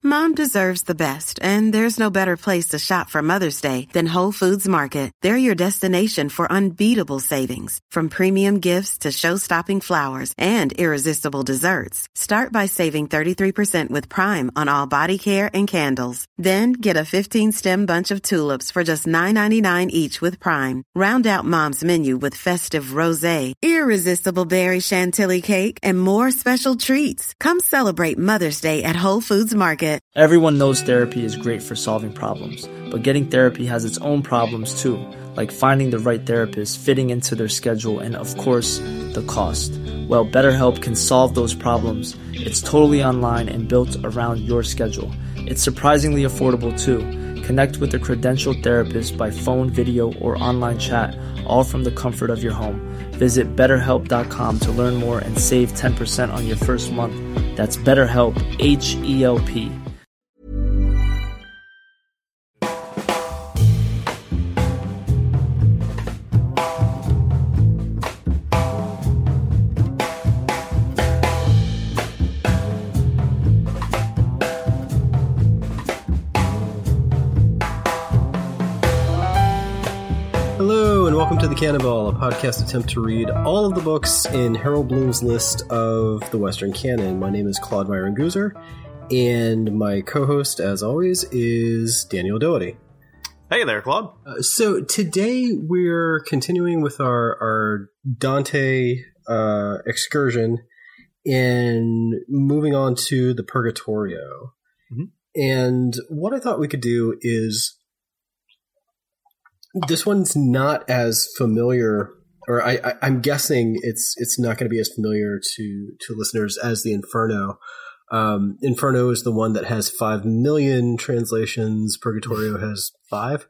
Mom deserves the best, and there's no better place to shop for Mother's Day than Whole Foods Market. They're your destination for unbeatable savings, from premium gifts to show-stopping flowers and irresistible desserts. Start by saving 33% with Prime on all body care and candles. Then get a 15-stem bunch of tulips for just $9.99 each with Prime. Round out Mom's menu with festive rosé, irresistible berry chantilly cake, and more special treats. Come celebrate Mother's Day at Whole Foods Market. Everyone knows therapy is great for solving problems, but getting therapy has its own problems too, like finding the right therapist, fitting into their schedule, and of course, the cost. Well, BetterHelp can solve those problems. It's totally online and built around your schedule. It's surprisingly affordable too. Connect with a credentialed therapist by phone, video, or online chat, all from the comfort of your home. Visit BetterHelp.com to learn more and save 10% on your first month. That's BetterHelp, H-E-L-P. Hello, and welcome to The Cannonball, a podcast attempt to read all of the books in Harold Bloom's list of the Western canon. My name is Claude Myron Goozer, and my co-host, as always, is Daniel Doherty. Hey there, Claude. So today we're continuing with our Dante excursion and moving on to the Purgatorio. Mm-hmm. And what I thought we could do is... This one's not as familiar, or I'm guessing it's not going to be as familiar to listeners as the Inferno. Inferno is the one that has 5 million translations. Purgatorio has 5.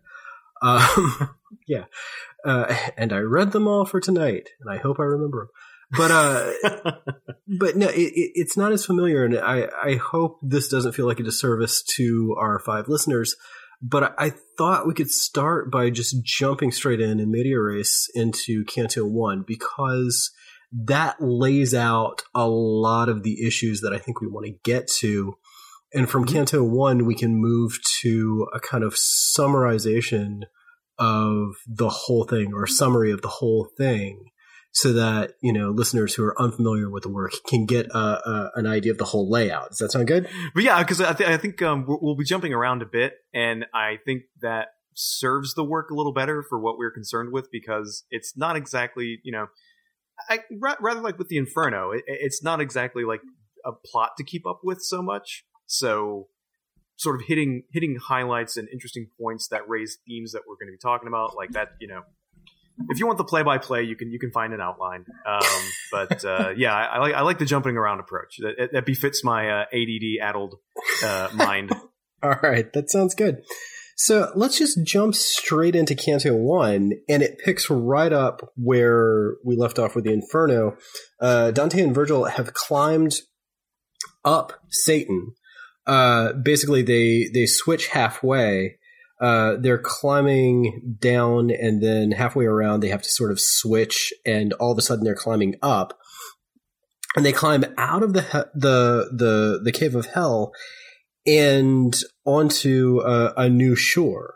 Yeah. And I read them all for tonight, and I hope I remember them. But no, it's not as familiar, and I hope this doesn't feel like a disservice to our 5 listeners. But I thought we could start by just jumping straight in media res into Canto 1, because that lays out a lot of the issues that I think we want to get to. And from Canto 1, we can move to a kind of summarization of the whole thing, or a summary of the whole thing, so that, you know, listeners who are unfamiliar with the work can get an idea of the whole layout. Does that sound good? But yeah, because I think we'll be jumping around a bit, and I think that serves the work a little better for what we're concerned with, because it's not exactly, you know, rather like with the Inferno, it's not exactly like a plot to keep up with so much. So sort of hitting highlights and interesting points that raise themes that we're going to be talking about, like that, you know. If you want the play-by-play, you can find an outline. But yeah, I like the jumping around approach. That befits my ADD-addled mind. All right, that sounds good. So let's just jump straight into Canto 1, and it picks right up where we left off with the Inferno. Dante and Virgil have climbed up Satan. Basically, they switch halfway. They're climbing down, and then halfway around they have to sort of switch, and all of a sudden they're climbing up, and they climb out of the cave of hell and onto a new shore.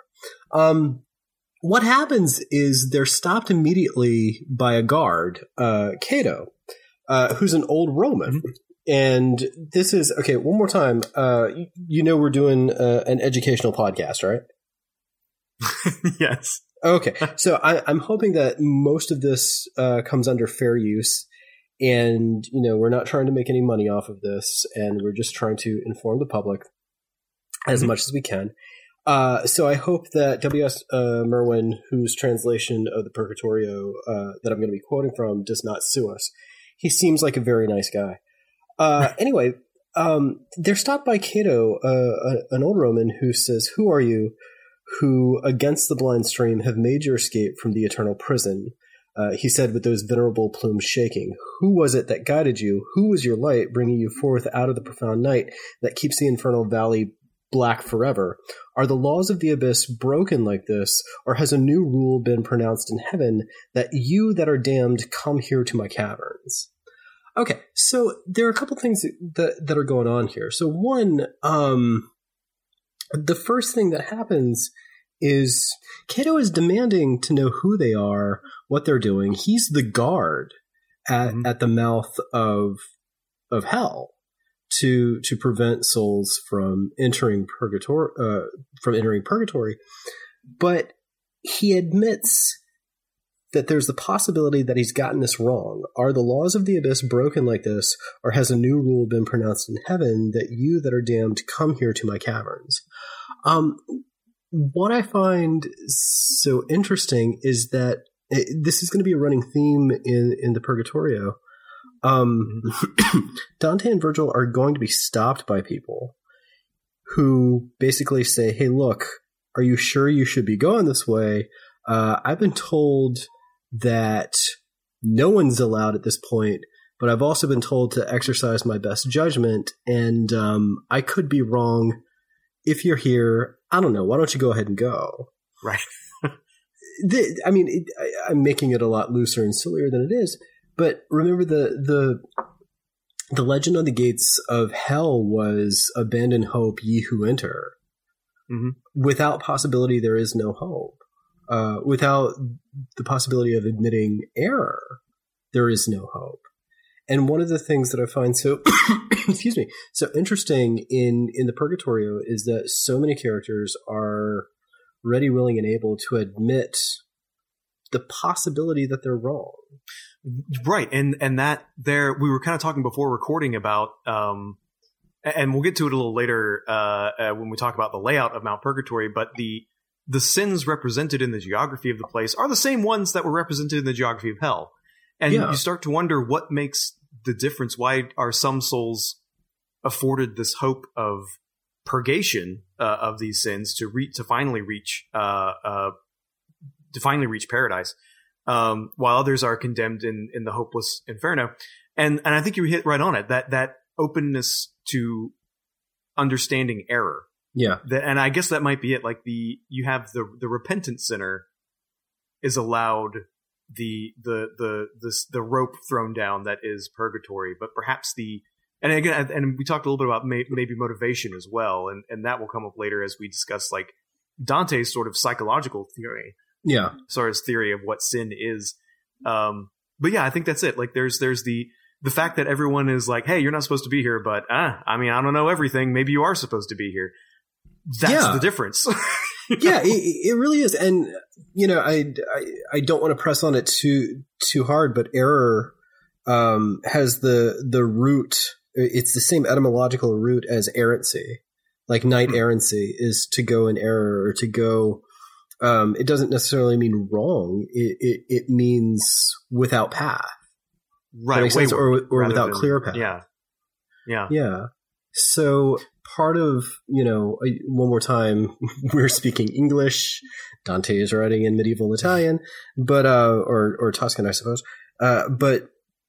What happens is they're stopped immediately by a guard, Cato, who's an old Roman. And this is, okay, one more time. You know we're doing an educational podcast, right? Yes. Okay. So I'm hoping that most of this comes under fair use, and, you know, we're not trying to make any money off of this, and we're just trying to inform the public as much as we can. So I hope that W.S. Merwin, whose translation of the Purgatorio that I'm going to be quoting from, does not sue us. He seems like a very nice guy. Anyway, they're stopped by Cato, an old Roman, who says, "Who are you, who, against the blind stream, have made your escape from the eternal prison?" He said with those venerable plumes shaking. "Who was it that guided you? Who was your light, bringing you forth out of the profound night that keeps the infernal valley black forever? Are the laws of the abyss broken like this, or has a new rule been pronounced in heaven that you that are damned come here to my caverns?" Okay, so there are a couple things that are going on here. So one, the first thing that happens is Cato is demanding to know who they are, what they're doing. He's the guard at the mouth of hell to prevent souls from entering purgatory. But he admits that there's the possibility that he's gotten this wrong. Are the laws of the abyss broken like this, or has a new rule been pronounced in heaven that you that are damned come here to my caverns? What I find so interesting is that this is going to be a running theme in the Purgatorio. Dante and Virgil are going to be stopped by people who basically say, hey, look, are you sure you should be going this way? I've been told that no one's allowed at this point, but I've also been told to exercise my best judgment, and I could be wrong. If you're here, I don't know. Why don't you go ahead and go? Right. I'm making it a lot looser and sillier than it is. But remember, the legend of the gates of hell was abandon hope, ye who enter. Mm-hmm. Without possibility, there is no hope. Without the possibility of admitting error, there is no hope. And one of the things that I find so so interesting in the Purgatorio is that so many characters are ready, willing, and able to admit the possibility that they're wrong. Right. And that there, we were kind of talking before recording about, and we'll get to it a little later when we talk about the layout of Mount Purgatory, but the sins represented in the geography of the place are the same ones that were represented in the geography of hell. And you start to wonder what makes the difference. Why are some souls afforded this hope of purgation of these sins to finally reach paradise, while others are condemned in the hopeless inferno? And I think you hit right on it, that openness to understanding error. Yeah. And I guess that might be it. Like you have the repentant sinner is allowed the rope thrown down that is purgatory, but perhaps and again, and we talked a little bit about maybe motivation as well, and that will come up later as we discuss like Dante's sort of psychological theory. Yeah. As far as theory of what sin is. But yeah, I think that's it. Like there's the fact that everyone is like, hey, you're not supposed to be here, but I don't know everything. Maybe you are supposed to be here. That's the difference. Yeah, it really is. And, I don't want to press on it too hard, but error has the root. It's the same etymological root as errancy. Like knight errancy is to go in error or to go. It doesn't necessarily mean wrong. It means without path. Right. Or without clear path. Yeah. Yeah. Yeah. So part of, one more time, we're speaking English. Dante is writing in medieval Italian, but, or Tuscan, I suppose. But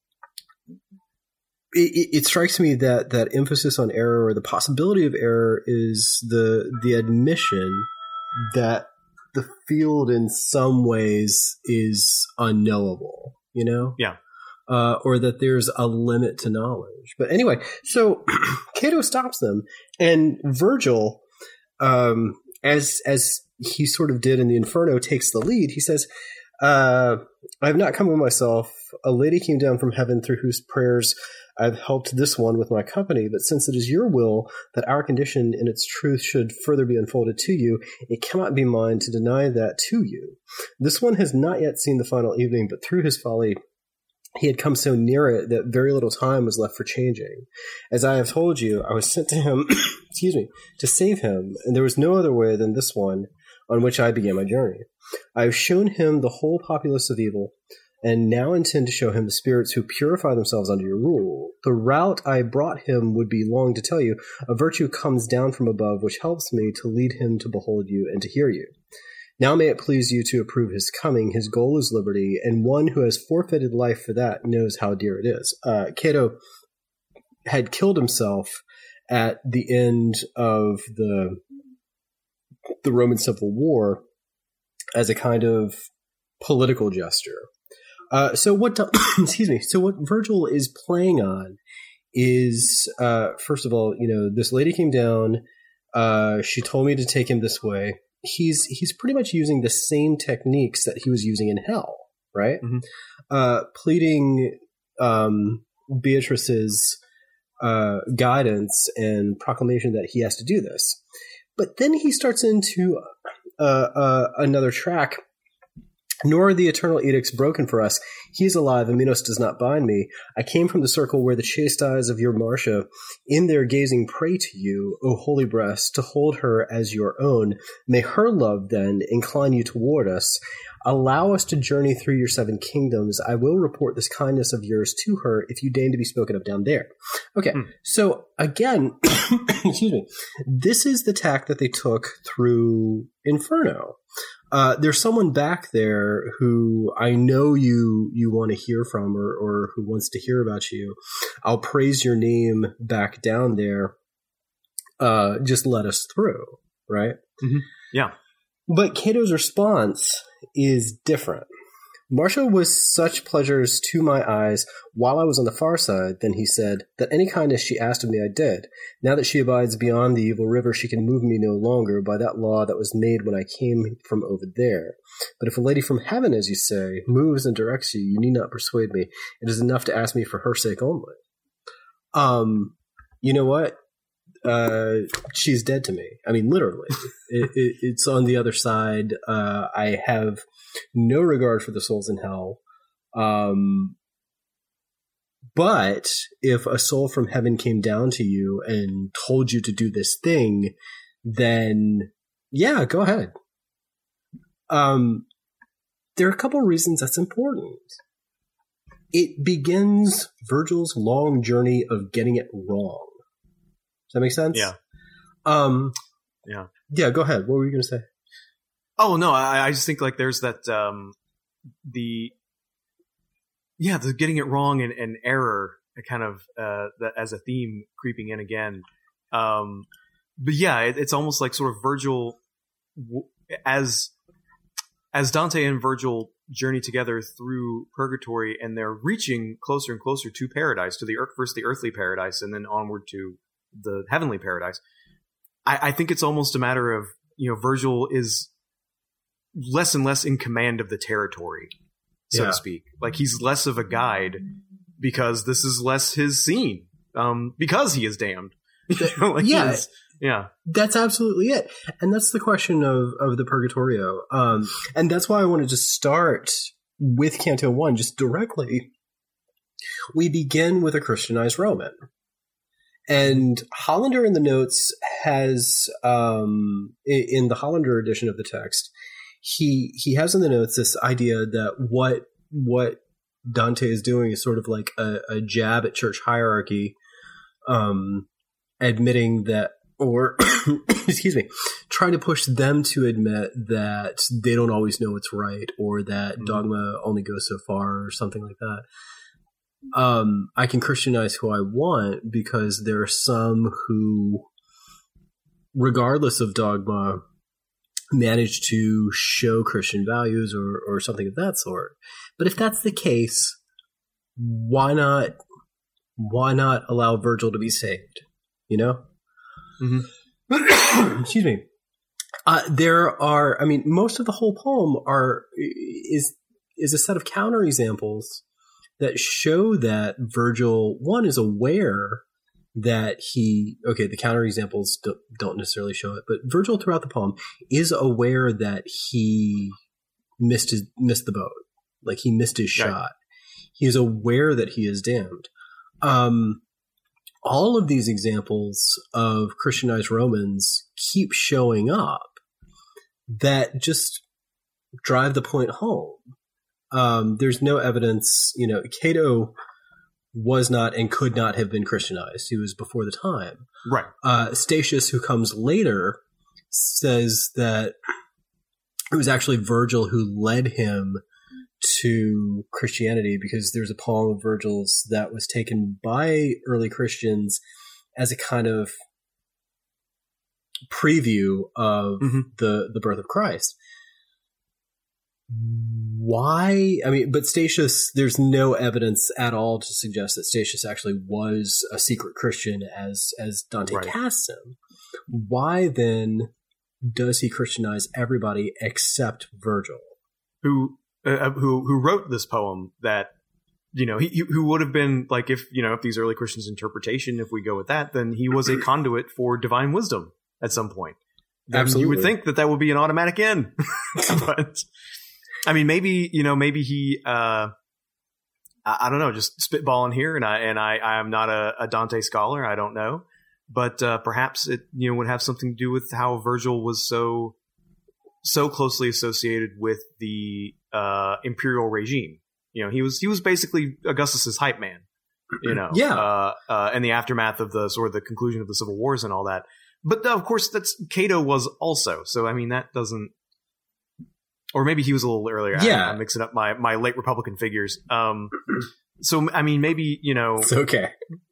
it strikes me that emphasis on error or the possibility of error is the admission that the field in some ways is unknowable, Yeah. Or that there's a limit to knowledge. But anyway, so Cato stops them, and Virgil, as he sort of did in the Inferno, takes the lead. He says, I have not come of myself. A lady came down from heaven through whose prayers I've helped this one with my company, but since it is your will that our condition in its truth should further be unfolded to you, it cannot be mine to deny that to you. This one has not yet seen the final evening, but through his folly he had come so near it that very little time was left for changing. As I have told you, I was sent to him, to save him, and there was no other way than this one on which I began my journey. I have shown him the whole populace of evil, and now intend to show him the spirits who purify themselves under your rule. The route I brought him would be long to tell you. A virtue comes down from above, which helps me to lead him to behold you and to hear you. Now may it please you to approve his coming. His goal is liberty, and one who has forfeited life for that knows how dear it is. Cato had killed himself at the end of the Roman Civil War as a kind of political gesture. So what? Excuse me. So what Virgil is playing on is, first of all, this lady came down. She told me to take him this way. He's pretty much using the same techniques that he was using in hell, right? Mm-hmm. Pleading Beatrice's guidance and proclamation that he has to do this. But then he starts into another track. Nor are the eternal edicts broken for us. He is alive, and Minos does not bind me. I came from the circle where the chaste eyes of your Marcia, in their gazing, pray to you, O holy breast, to hold her as your own. May her love, then, incline you toward us. Allow us to journey through your 7 kingdoms. I will report this kindness of yours to her if you deign to be spoken of down there. Okay, so again, excuse me, this is the tack that they took through Inferno. There's someone back there who I know you want to hear from or who wants to hear about you. I'll praise your name back down there. Just let us through, right? Mm-hmm. Yeah. But Cato's response is different. Marcia was such pleasures to my eyes while I was on the far side, then he said, that any kindness she asked of me I did. Now that she abides beyond the evil river, she can move me no longer by that law that was made when I came from over there. But if a lady from heaven, as you say, moves and directs you, you need not persuade me. It is enough to ask me for her sake only. You know what? She's dead to me. I mean, literally. It's on the other side. I have no regard for the souls in hell. But if a soul from heaven came down to you and told you to do this thing, then yeah, go ahead. There are a couple of reasons that's important. It begins Virgil's long journey of getting it wrong. Does that make sense? Yeah. Yeah. Yeah, go ahead. What were you going to say? Oh, no, I just think like there's that, the getting it wrong and error kind of, that as a theme creeping in again. But yeah, it's almost like sort of Virgil, as Dante and Virgil journey together through purgatory and they're reaching closer and closer to paradise, to first the earthly paradise and then onward to the heavenly paradise. I think it's almost a matter of, Virgil is less and less in command of the territory, so to speak. Like he's less of a guide because this is less his scene, because he is damned. Yeah. That's absolutely it. And that's the question of the Purgatorio. And that's why I wanted to start with Canto 1 just directly. We begin with a Christianized Roman. And Hollander in the notes has, in the Hollander edition of the text, he has in the notes this idea that what Dante is doing is sort of like a jab at church hierarchy, admitting that, or excuse me, trying to push them to admit that they don't always know what's right, or that dogma only goes so far, or something like that. I can Christianize who I want because there are some who, regardless of dogma, manage to show Christian values or something of that sort. But if that's the case, why not allow Virgil to be saved? Mm-hmm. Excuse me. There are, most of the whole poem is a set of counterexamples that show that Virgil, one, is aware that the counterexamples don't necessarily show it, but Virgil throughout the poem is aware that he missed the boat. Like he missed his shot. He is aware that he is damned. All of these examples of Christianized Romans keep showing up that just drive the point home. There's no evidence, Cato was not and could not have been Christianized. He was before the time. Right. Statius, who comes later, says that it was actually Virgil who led him to Christianity because there's a poem of Virgil's that was taken by early Christians as a kind of preview of the birth of Christ. why? I mean, but Statius, there's no evidence at all to suggest that Statius actually was a secret Christian as Dante casts him. Why then does he Christianize everybody except Virgil, who wrote this poem that, you know, who would have been like, if these early Christians' interpretation, if we go with that, then he was a conduit for divine wisdom at some point. Then absolutely. You would think that would be an automatic end. But I mean, maybe he, I don't know, just spitballing here. And I am not a Dante scholar. I don't know, but perhaps it, would have something to do with how Virgil was so closely associated with the imperial regime. He was basically Augustus's hype man, in the aftermath of the sort of the conclusion of the civil wars and all that. But of course, that's Cato was also. So I mean, that doesn't, or maybe he was a little earlier. Yeah, I'm mixing up my late Republican figures. So I mean, maybe it's okay.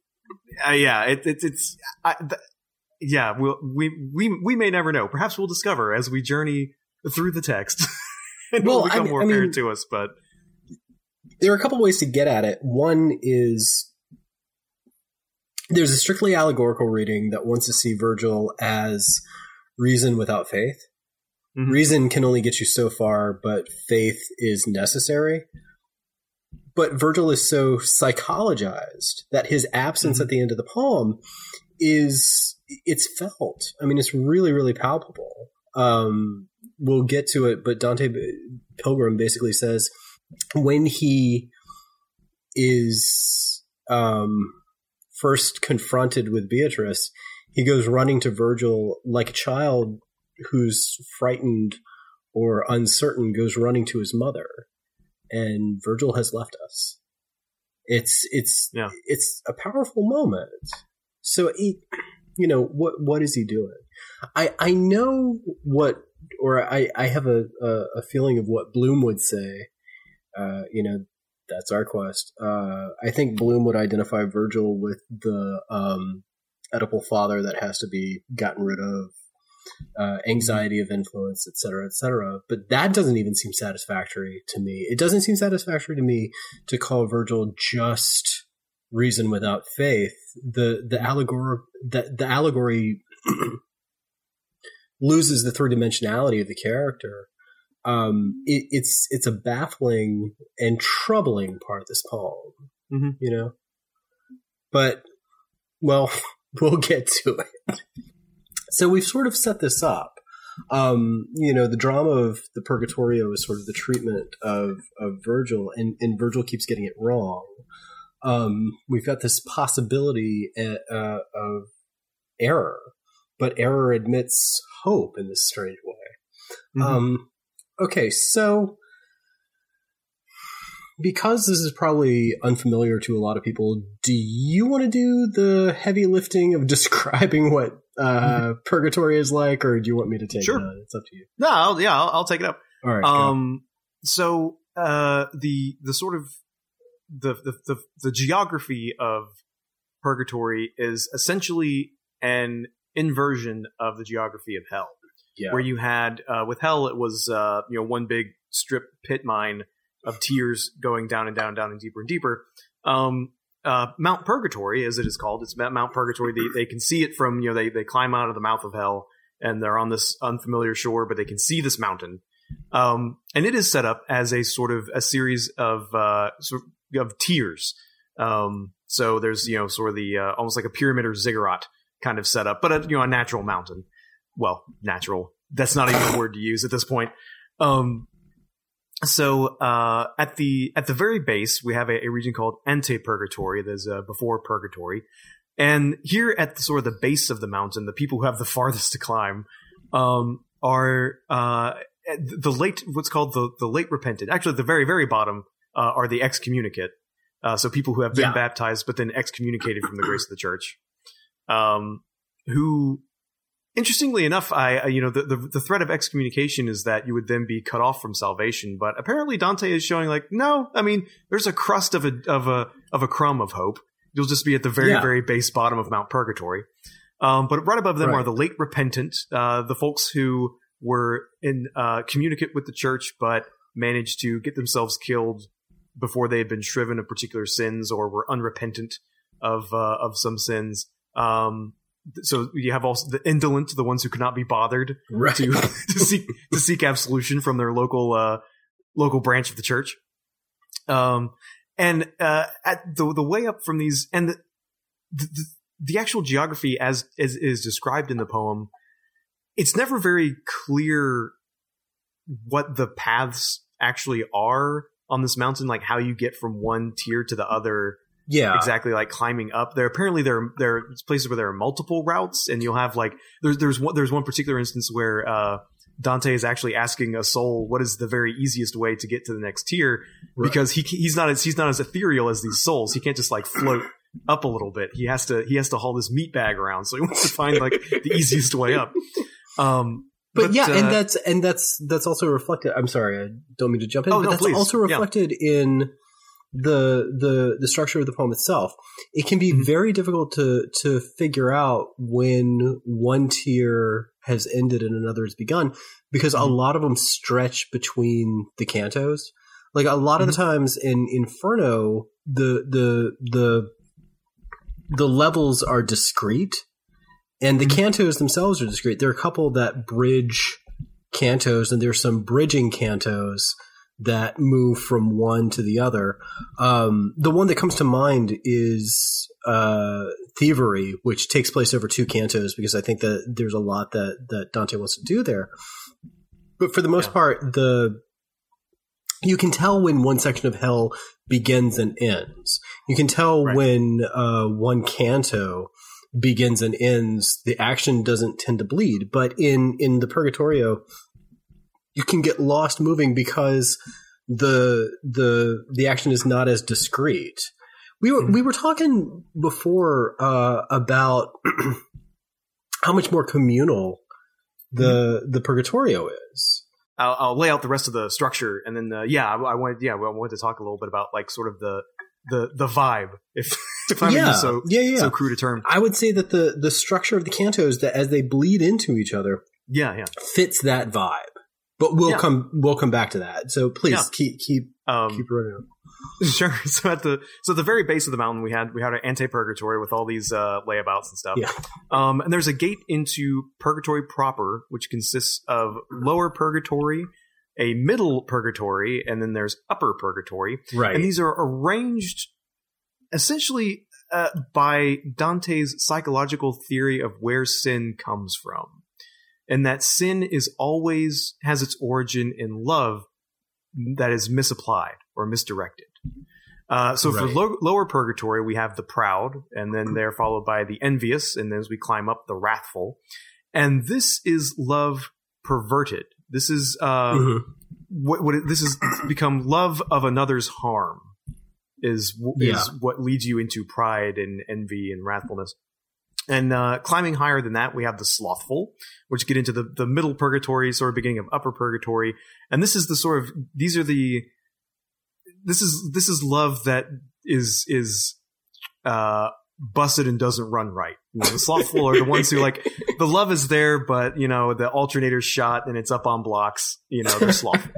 We may never know. Perhaps we'll discover as we journey through the text. It will become more apparent to us, but. There are a couple ways to get at it. One is there's a strictly allegorical reading that wants to see Virgil as reason without faith. Mm-hmm. Reason can only get you so far, but faith is necessary. But Virgil is so psychologized that his absence at the end of the poem it's felt. I mean, it's really, really palpable. We'll get to it, but Dante Pilgrim basically says, when he is first confronted with Beatrice, he goes running to Virgil like a child who's frightened or uncertain goes running to his mother, and Virgil has left us. It's a powerful moment. So what is he doing? I know what, or I have a feeling of what Bloom would say. That's our quest. I think Bloom would identify Virgil with the Oedipal father that has to be gotten rid of, anxiety of influence, et cetera, but that doesn't even seem satisfactory to me. It doesn't seem satisfactory to me to call Virgil just reason without faith. The allegory loses the three-dimensionality of the character. It's a baffling and troubling part of this poem, but we'll get to it. So we've sort of set this up. The drama of the Purgatorio is sort of the treatment of Virgil, and Virgil keeps getting it wrong. We've got this possibility of error, but error admits hope in this strange way. Mm-hmm. Okay, so because this is probably unfamiliar to a lot of people, do you want to do the heavy lifting of describing what Purgatory is like, or do you want me to take it on? It's up to you. No, I'll take it up. All right. So the sort of the geography of Purgatory is essentially an inversion of the geography of Hell. Yeah. Where you had with Hell, it was one big strip pit mine of tears going down and down and deeper and deeper. Mount Purgatory, as it is called, it's Mount Purgatory. They can see it from they climb out of the mouth of Hell, and they're on this unfamiliar shore, but they can see this mountain. And it is set up as a sort of a series of tiers. So there's sort of the almost like a pyramid or ziggurat kind of setup, but a natural mountain. Well, natural. That's not even a word to use at this point. So at the very base, we have a region called Ante Purgatory. There's before Purgatory, and here at the sort of the base of the mountain, the people who have the farthest to climb are the late, what's called the late repentant. Actually, at the very, very bottom are the excommunicate. So people who have been baptized but then excommunicated from the grace of the church, who. Interestingly enough, the threat of excommunication is that you would then be cut off from salvation. But apparently, Dante is showing no. I mean, there's a crust of a crumb of hope. You'll just be at the very very base bottom of Mount Purgatory. But right above them are the late repentant, the folks who were in communicate with the church, but managed to get themselves killed before they had been shriven of particular sins or were unrepentant of some sins. So you have also the indolent, the ones who could not be bothered to seek absolution from their local branch of the church. And at the way up from these, and the actual geography as is described in the poem, it's never very clear what the paths actually are on this mountain, like how you get from one tier to the other. Yeah, exactly. Like climbing up there. Apparently, there are places where there are multiple routes, and you'll have like there's one particular instance where Dante is actually asking a soul what is the very easiest way to get to the next tier, because he's not as ethereal as these souls. He can't just like float up a little bit. He has to haul this meat bag around, so he wants to find like the easiest way up. But yeah, and that's also reflected. I'm sorry, I don't mean to jump in, but that's also reflected in the structure of the poem itself. It can be very difficult to figure out when one tier has ended and another has begun, because a lot of them stretch between the cantos. Like a lot of the times in Inferno, the levels are discrete, and the cantos themselves are discrete. There are a couple that bridge cantos, and there's some bridging cantos that move from one to the other. The one that comes to mind is Thievery, which takes place over two cantos, because I think that there's a lot that Dante wants to do there. But for the most part, you can tell when one section of hell begins and ends. You can tell when one canto begins and ends. The action doesn't tend to bleed. But in the Purgatorio, you can get lost moving because the action is not as discrete. We were talking before about how much more communal the Purgatorio is. I'll lay out the rest of the structure, and then I wanted to talk a little bit about like sort of the vibe, if I'm using so crude a term. I would say that the structure of the cantos, that as they bleed into each other, fits that vibe. But we'll come back to that. So please keep running on. Sure. So at the very base of the mountain, we had an ante-purgatory with all these layabouts and stuff. Yeah. And there's a gate into purgatory proper, which consists of lower purgatory, a middle purgatory, and then there's upper purgatory. Right. And these are arranged essentially by Dante's psychological theory of where sin comes from. And that sin has its origin in love that is misapplied or misdirected. For lower purgatory, we have the proud, and then they're followed by the envious, and then as we climb up, the wrathful. And this is love perverted. This is this has become love of another's harm. Is what leads you into pride and envy and wrathfulness. And climbing higher than that, we have the slothful, which get into the middle purgatory, sort of beginning of upper purgatory. And this is the sort of this is love that is busted and doesn't run right. You know, the slothful are the ones who like the love is there, but you know the alternator's shot and it's up on blocks. You know, they're slothful.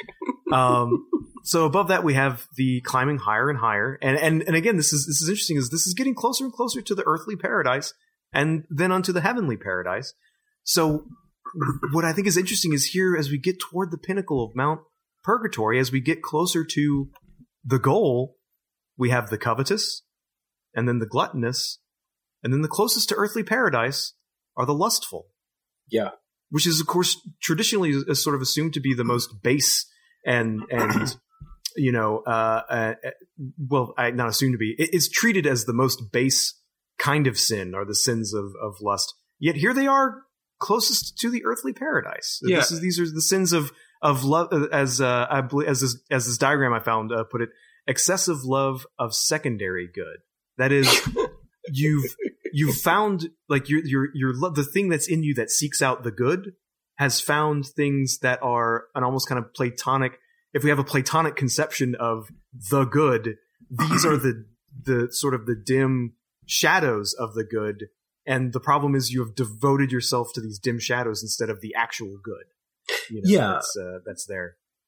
So above that, we have the climbing higher and higher, and again, this is interesting. Is this is getting closer and closer to the earthly paradise, and then onto the heavenly paradise. So, what I think is interesting is here as we get toward the pinnacle of Mount Purgatory, as we get closer to the goal, we have the covetous, and then the gluttonous, and then the closest to earthly paradise are the lustful. Yeah, which is of course traditionally sort of assumed to be the most base and you know, not assumed to be. It's treated as the most base kind of sin, or the sins of lust. Yet here they are, closest to the earthly paradise. Yeah. These are the sins of love, as this diagram I found put it, excessive love of secondary good. That is, you've found like your love, the thing that's in you that seeks out the good, has found things that are an almost kind of Platonic. If we have a Platonic conception of the good, these are the sort of the dim shadows of the good. And the problem is you have devoted yourself to these dim shadows instead of the actual good. You know, that's there.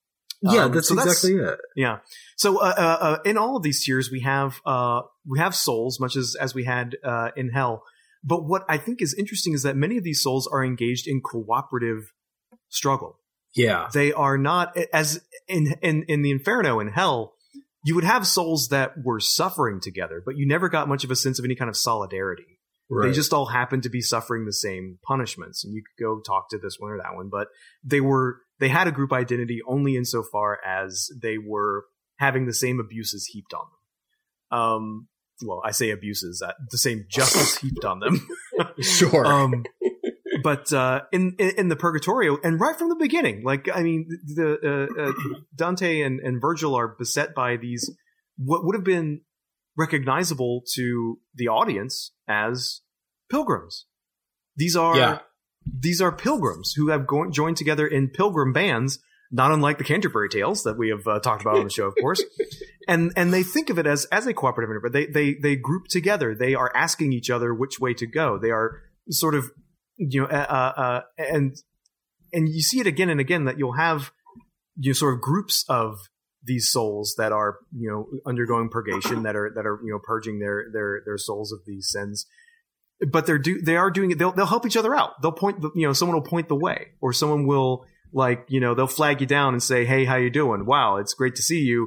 Yeah, that's exactly it. Yeah. So in all of these tiers, we have souls, much as we had in Hell. But what I think is interesting is that many of these souls are engaged in cooperative struggle. Yeah, they are not as in the Inferno in Hell. You would have souls that were suffering together, but you never got much of a sense of any kind of solidarity. Right. They just all happened to be suffering the same punishments, and you could go talk to this one or that one, but they had a group identity only insofar as they were having the same abuses heaped on them. Well, I say abuses, the same justice heaped on them. Sure. But in the Purgatorio, and right from the beginning, like, I mean, Dante and Virgil are beset by these what would have been recognizable to the audience as pilgrims. These are pilgrims who have joined together in pilgrim bands, not unlike the Canterbury Tales that we have talked about on the show, of course. And they think of it as a cooperative endeavor. They group together. They are asking each other which way to go. They are sort of, and you see it again and again that you'll have sort of groups of these souls that are undergoing purgation, that are purging their souls of these sins. But they are doing it. They'll help each other out. They'll point someone will point the way, or someone will they'll flag you down and say, "Hey, how you doing? Wow, it's great to see you."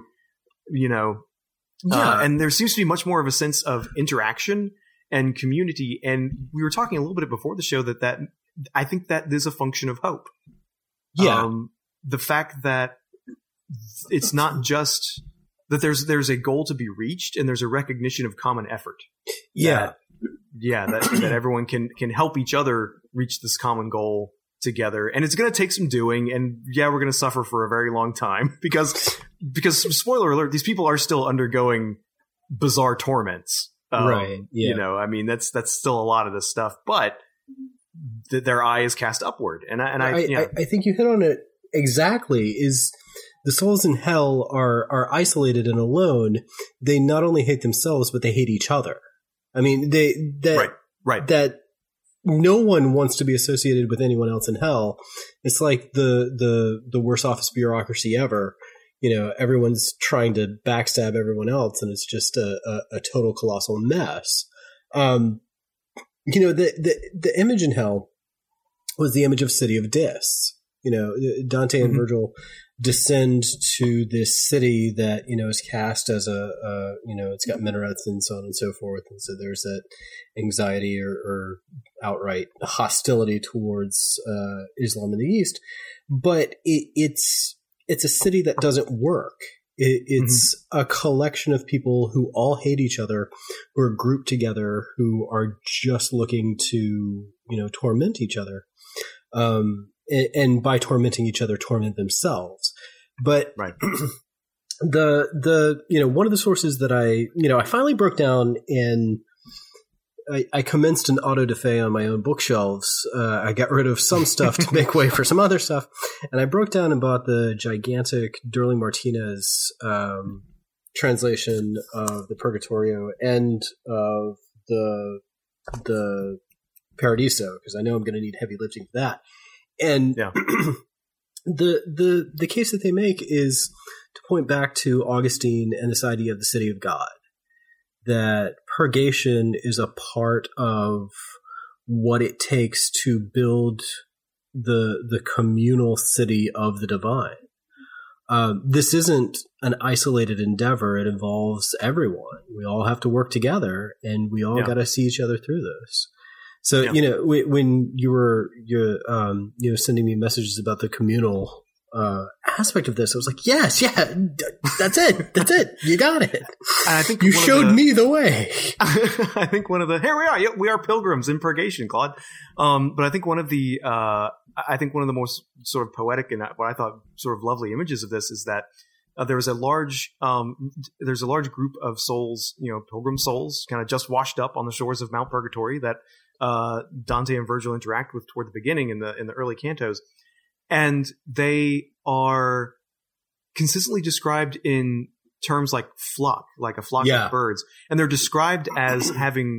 And there seems to be much more of a sense of interaction and community. And we were talking a little bit before the show that I think that is a function of hope. Yeah. The fact that it's not just that there's a goal to be reached, and there's a recognition of common effort. Yeah. That everyone can help each other reach this common goal together. And it's going to take some doing, and we're going to suffer for a very long time because spoiler alert, these people are still undergoing bizarre torments. Right. Yeah. I mean, that's still a lot of this stuff, but their eye is cast upward. And I think you hit on it exactly. Is the souls in Hell are isolated and alone. They not only hate themselves, but they hate each other. I mean, right. That no one wants to be associated with anyone else in Hell. It's like the worst office bureaucracy ever. Everyone's trying to backstab everyone else, and it's just a total colossal mess. The image in Hell was the image of City of Dis. Dante and Virgil descend to this city that is cast as it's got minarets and so on and so forth, and so there's that anxiety or outright hostility towards Islam in the East, but it's a city that doesn't work. It's a collection of people who all hate each other, who are grouped together, who are just looking to torment each other. And by tormenting each other, torment themselves. But right. the one of the sources that I finally broke down, and I commenced an auto da fe on my own bookshelves. I got rid of some stuff to make way for some other stuff, and I broke down and bought the gigantic Durling Martinez translation of the Purgatorio and of the Paradiso, because I know I'm going to need heavy lifting for that. And the case that they make is to point back to Augustine and this idea of the city of God, that purgation is a part of what it takes to build the communal city of the divine. This isn't an isolated endeavor. It involves everyone. We all have to work together, and we all got to see each other through this. So, when you were sending me messages about the communal aspect of this, I was like, yes, that's it. You got it. And I think you showed me the way. I think here we are. We are pilgrims in purgation, Claude. But I think one of the most sort of poetic and what I thought sort of lovely images of this is that there's a large group of souls, pilgrim souls, kind of just washed up on the shores of Mount Purgatory that Dante and Virgil interact with toward the beginning in the early cantos, and they are consistently described in terms like flock, like a flock of birds, and they're described as having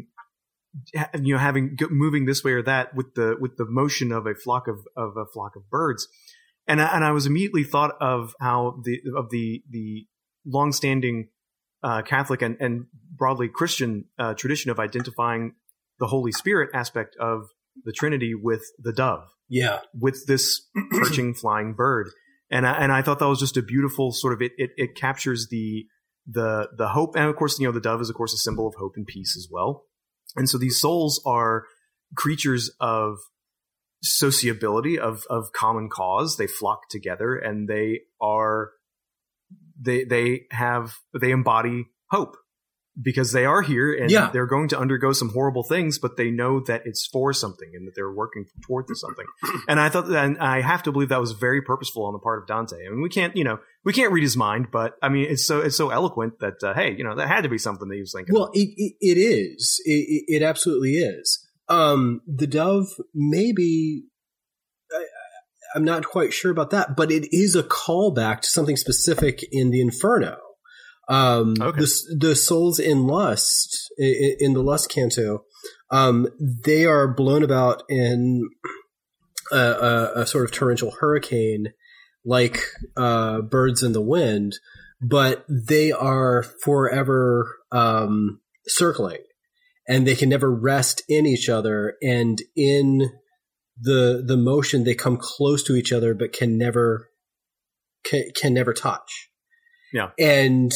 moving this way or that with the motion of a flock of birds. And I was immediately thought of how the longstanding Catholic and broadly Christian tradition of identifying the Holy Spirit aspect of the Trinity with the dove, with this perching flying bird, and I thought that was just a beautiful sort of it captures the hope, and of course the dove is of course a symbol of hope and peace as well, and so these souls are creatures of sociability, of common cause. They flock together, and they embody hope because they are here and they're going to undergo some horrible things, but they know that it's for something and that they're working towards something. And I thought that, and I have to believe that was very purposeful on the part of Dante. I mean, we can't read his mind, but I mean, it's so eloquent that, hey, that had to be something that he was thinking. Well, it is. It absolutely is. The dove, maybe, I'm not quite sure about that, but it is a callback to something specific in the Inferno. Okay. The souls in Lust, in the Lust canto, they are blown about in a sort of torrential hurricane, like birds in the wind, but they are forever circling. And they can never rest in each other, and in the motion they come close to each other, but can never touch. Yeah, and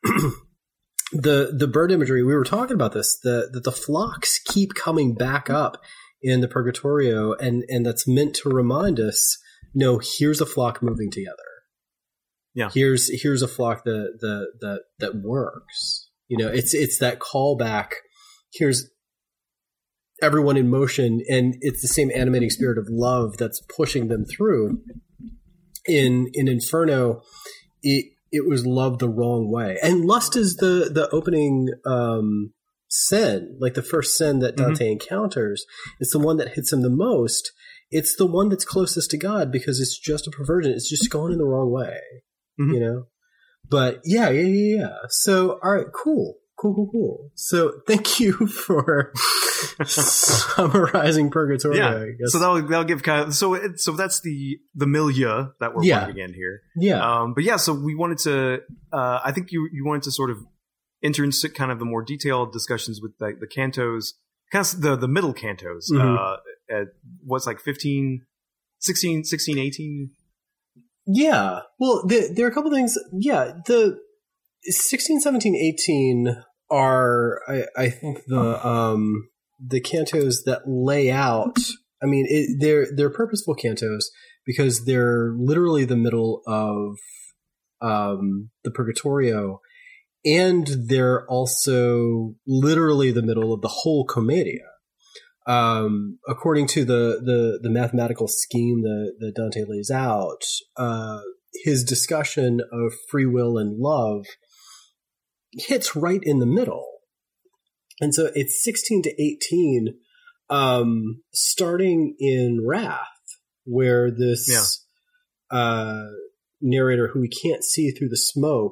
the bird imagery, we were talking about this, that the flocks keep coming back up in the Purgatorio, and that's meant to remind us, here's a flock moving together. Yeah, here's a flock that works. It's that callback. Here's everyone in motion, and it's the same animating spirit of love that's pushing them through. In Inferno, it was love the wrong way, and lust is the opening sin, like the first sin that Dante encounters. It's the one that hits him the most. It's the one that's closest to God because it's just a perversion. It's just going in the wrong way, But yeah. So all right, cool. So thank you for summarizing Purgatorio. Yeah. I guess. So that'll give kind of, so that's the milieu that we're working in here. Yeah. But yeah, so we wanted to, I think you wanted to sort of enter into kind of the more detailed discussions with the cantos, kind of the middle cantos, at what's like 15, 16, 18. Yeah. Well, there are a couple things. Yeah. The 16, 17, 18 are, I think, the cantos that lay out. I mean, they're purposeful cantos because they're literally the middle of the Purgatorio, and they're also literally the middle of the whole Commedia. According to the mathematical scheme that Dante lays out, his discussion of free will and love hits right in the middle. And so it's 16 to 18, starting in Wrath, where this narrator, who we can't see through the smoke,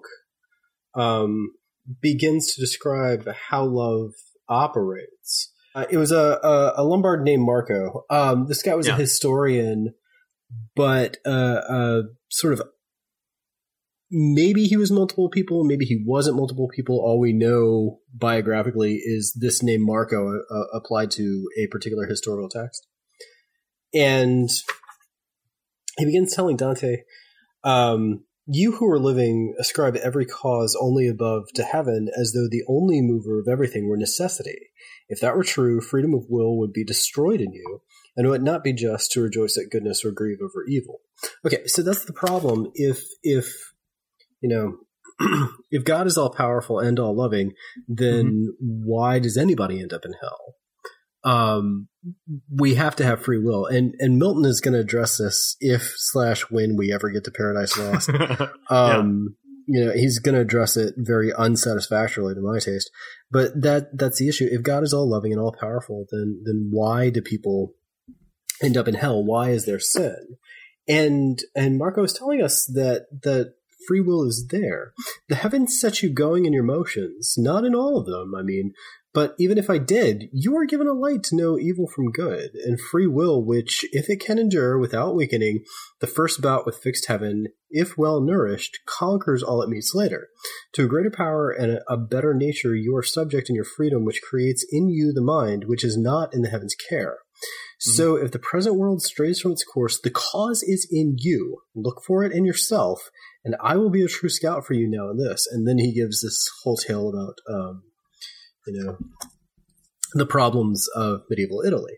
begins to describe how love operates. It was a Lombard named Marco. This guy was a historian, but sort of maybe he was multiple people, maybe he wasn't multiple people. All we know biographically is this name Marco applied to a particular historical text. And he begins telling Dante, you who are living ascribe every cause only above to heaven, as though the only mover of everything were necessity. If that were true, freedom of will would be destroyed in you, and it would not be just to rejoice at goodness or grieve over evil. Okay, so that's the problem. If if God is all powerful and all loving, then why does anybody end up in hell? We have to have free will, and Milton is going to address this if/when we ever get to Paradise Lost. He's going to address it very unsatisfactorily to my taste. But that's the issue. If God is all loving and all powerful, then why do people end up in hell? Why is there sin? And Marco is telling us that free will is there. The heavens set you going in your motions, not in all of them, I mean, But even if I did, you are given a light to know evil from good, and free will, which, if it can endure without weakening, the first bout with fixed heaven, if well nourished, conquers all it meets later. To a greater power and a better nature you are subject in your freedom, which creates in you the mind, which is not in the heaven's care. So if the present world strays from its course, the cause is in you. Look for it in yourself, and I will be a true scout for you now in this. And then he gives this whole tale about, the problems of medieval Italy.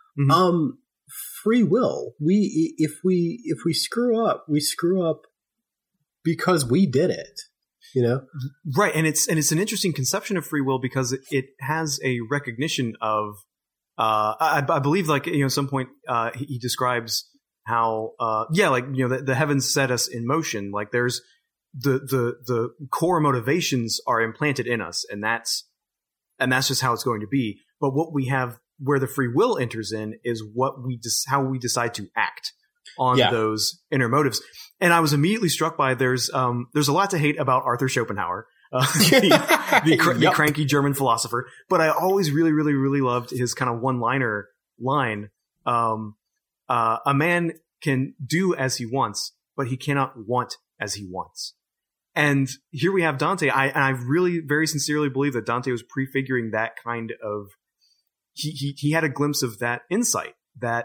Free will. If we screw up, we screw up because we did it. Right, and it's an interesting conception of free will because it has a recognition of. I believe, at some point, he describes how, the heavens set us in motion. Like there's the core motivations are implanted in us, and that's just how it's going to be. But what we have, where the free will enters in, is how we decide to act on those inner motives. And I was immediately struck by there's a lot to hate about Arthur Schopenhauer. The cranky German philosopher, but I always really, really, really loved his kind of one-liner line. A man can do as he wants, but he cannot want as he wants. And here we have Dante. I really, very sincerely believe that Dante was prefiguring that kind of. He had a glimpse of that insight. That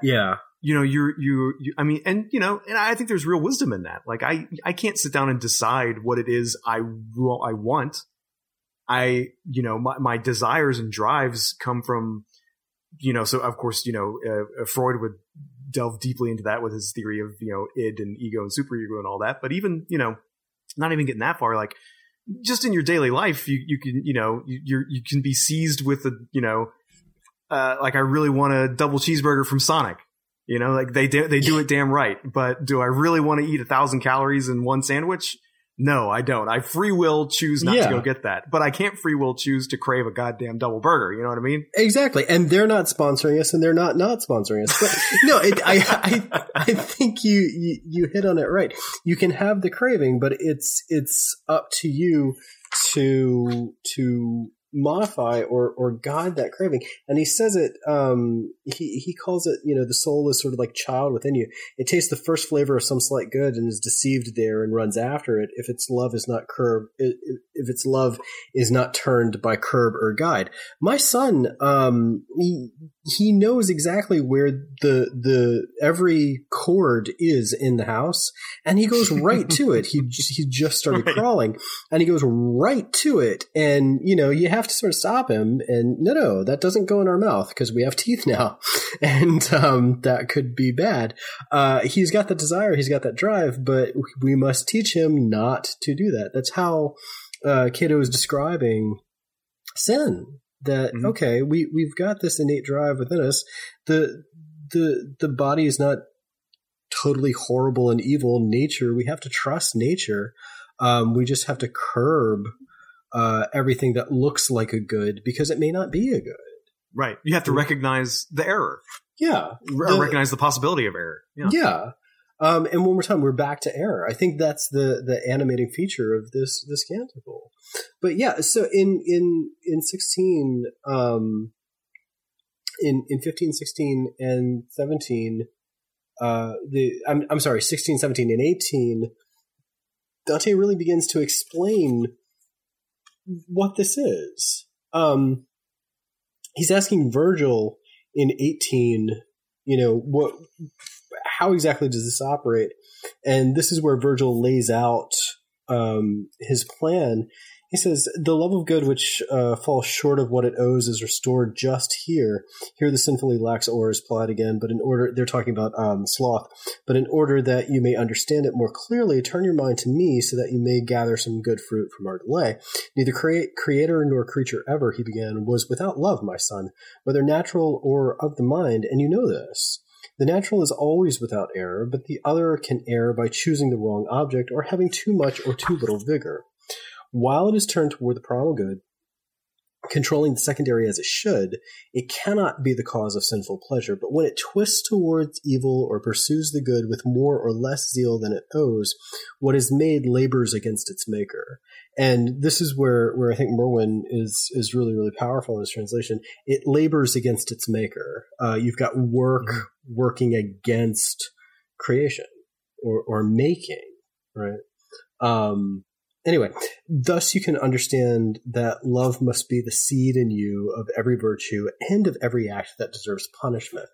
and I think there's real wisdom in that. Like I can't sit down and decide what it is I want. My desires and drives come from, so of course, Freud would delve deeply into that with his theory of, id and ego and superego and all that. But even, not even getting that far, like just in your daily life, you can, you can be seized with I really want a double cheeseburger from Sonic. They do it damn right. But do I really want to eat 1,000 calories in one sandwich? No, I don't. I free will choose not to go get that. But I can't free will choose to crave a goddamn double burger. You know what I mean? Exactly. And they're not sponsoring us, and they're not sponsoring us. But no, I think you hit on it right. You can have the craving, but it's up to you to modify or guide that craving. And he says it, he calls it, the soul is sort of like child within you. It tastes the first flavor of some slight good and is deceived there and runs after it if its love is not if its love is not turned by curb or guide. My son, he knows exactly where the every cord is in the house, and he goes right to it. He just started crawling, and he goes right to it. And you have to sort of stop him. And no, that doesn't go in our mouth because we have teeth now, and that could be bad. He's got the desire, he's got that drive, but we must teach him not to do that. That's how Cato is describing sin. That okay, we've got this innate drive within us. The body is not totally horrible and evil. Nature, we have to trust nature. We just have to curb everything that looks like a good because it may not be a good. Right. You have to recognize the error. Yeah. Recognize the possibility of error. Yeah. And one more time, we're back to error. I think that's the animating feature of this canticle. But yeah, so in 16, in 15, 16, and 17, I'm sorry, 16, 17, and 18, Dante really begins to explain what this is. He's asking Virgil in 18, how exactly does this operate? And this is where Virgil lays out his plan. He says, the love of good which falls short of what it owes is restored just here. Here the sinfully lax oar is plied again, but in order, they're talking about sloth, but in order that you may understand it more clearly, turn your mind to me so that you may gather some good fruit from our delay. Neither creator nor creature ever, he began, was without love, my son, whether natural or of the mind, and you know this. The natural is always without error, but the other can err by choosing the wrong object or having too much or too little vigor. While it is turned toward the primal good, controlling the secondary as it should, it cannot be the cause of sinful pleasure. But when it twists towards evil or pursues the good with more or less zeal than it owes, what is made labors against its maker. And this is where I think Merwin is really, really powerful in his translation. It labors against its maker. You've got work working against creation or making, right? Anyway, thus you can understand that love must be the seed in you of every virtue and of every act that deserves punishment.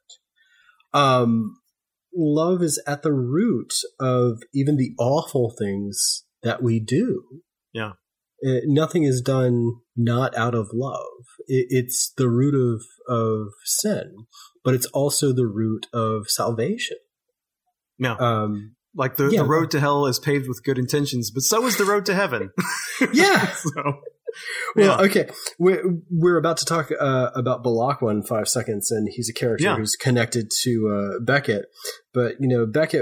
Love is at the root of even the awful things that we do. Yeah. Nothing is done not out of love. It's the root of sin, but it's also the root of salvation. Yeah. Like the road to hell is paved with good intentions, but so is the road to heaven. Yeah. Well, okay. We're about to talk about Belacqua in 5 seconds, and he's a character who's connected to Beckett. But Beckett.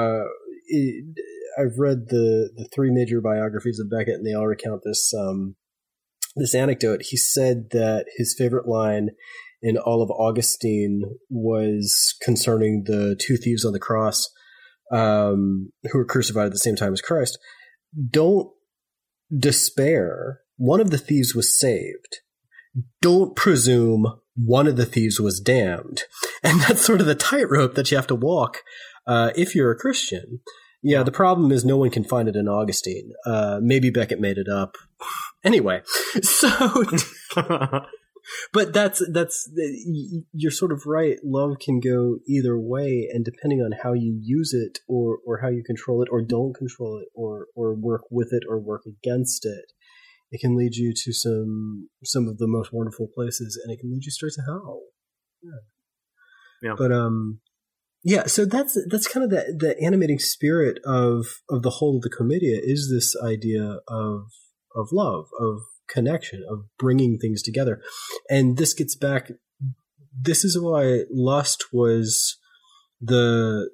I've read the 3 major biographies of Beckett, and they all recount this this anecdote. He said that his favorite line in all of Augustine was concerning the 2 thieves on the cross. Who were crucified at the same time as Christ. Don't despair. One of the thieves was saved. Don't presume one of the thieves was damned. And that's sort of the tightrope that you have to walk if you're a Christian. Yeah, the problem is no one can find it in Augustine. Maybe Beckett made it up. Anyway, so... But that's you're sort of right. Love can go either way, and depending on how you use it, or how you control it, or don't control it, or work with it, or work against it, it can lead you to some of the most wonderful places, and it can lead you straight to hell. Yeah. But so that's kind of the animating spirit of the whole of the Commedia, is this idea of love, of connection, of bringing things together. And this gets back, this is why lust was the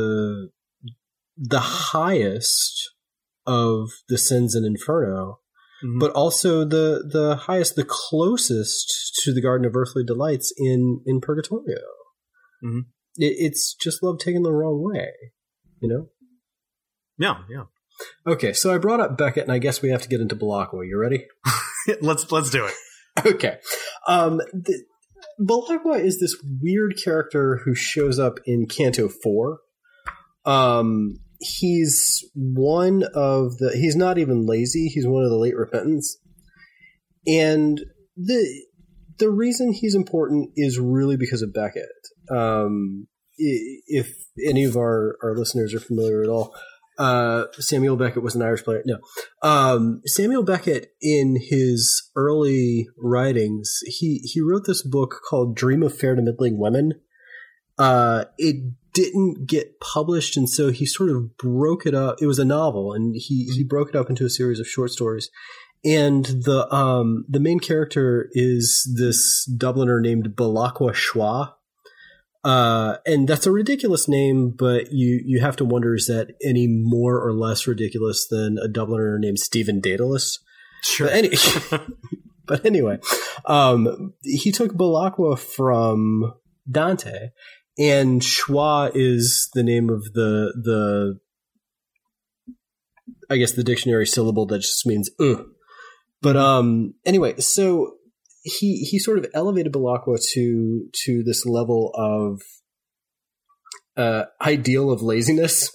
highest of the sins in Inferno, but also the highest, the closest to the Garden of Earthly Delights in Purgatorio. It's just love taken the wrong way, Yeah. Okay, so I brought up Beckett, and I guess we have to get into Belacqua. You ready? Let's do it. Okay. Belacqua is this weird character who shows up in Canto 4. He's he's not even lazy. He's one of the late repentants. And the reason he's important is really because of Beckett. If any of our listeners are familiar at all, Samuel Beckett was an Irish player. No. Samuel Beckett, in his early writings, he wrote this book called Dream of Fair to Middling Women. It didn't get published, and so he sort of broke it up. It was a novel, and he broke it up into a series of short stories. And the main character is this Dubliner named Belacqua Schwa. And that's a ridiculous name, but you have to wonder, is that any more or less ridiculous than a Dubliner named Stephen Daedalus? Sure. But anyway, he took Belacqua from Dante, and Schwa is the name of the I guess the dictionary syllable that just means But anyway, so he sort of elevated Belacqua to this level of ideal of laziness.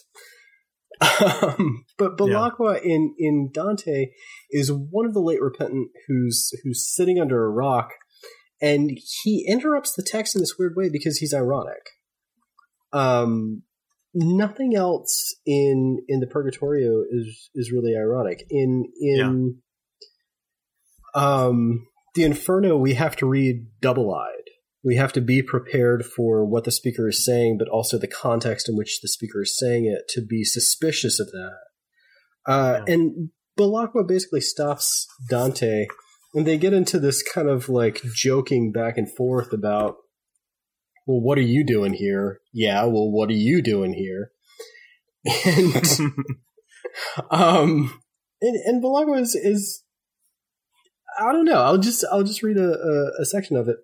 But Belacqua in Dante is one of the late repentant who's sitting under a rock, and he interrupts the text in this weird way because he's ironic. Nothing else in the Purgatorio is really ironic. In the Inferno, we have to read double-eyed. We have to be prepared for what the speaker is saying, but also the context in which the speaker is saying it, to be suspicious of that. And Belacqua basically stops Dante, and they get into this kind of like joking back and forth about, well, what are you doing here? Yeah, well, what are you doing here? And Belacqua is I don't know. I'll just read a section of it.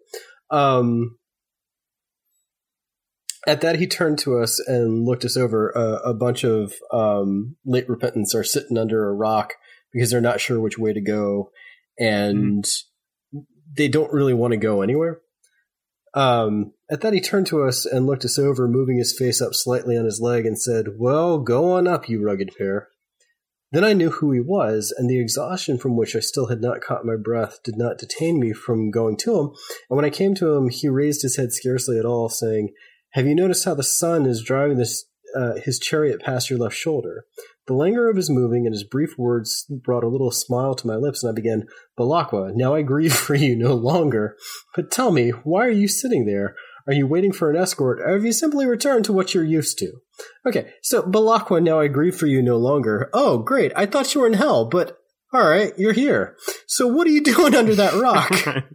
At that, he turned to us and looked us over. A bunch of late repentants are sitting under a rock because they're not sure which way to go, and they don't really want to go anywhere. At that, he turned to us and looked us over, moving his face up slightly on his leg, and said, "Well, go on up, you rugged pair." Then I knew who he was, and the exhaustion from which I still had not caught my breath did not detain me from going to him. And when I came to him, he raised his head scarcely at all, saying, "Have you noticed how the sun is driving his chariot past your left shoulder?" The languor of his moving and his brief words brought a little smile to my lips, and I began, "Belacqua, now I grieve for you no longer. But tell me, why are you sitting there? Are you waiting for an escort, or have you simply returned to what you're used to?" Okay, so Belacqua, now I grieve for you no longer. Oh, great, I thought you were in hell, but all right, you're here. So what are you doing under that rock?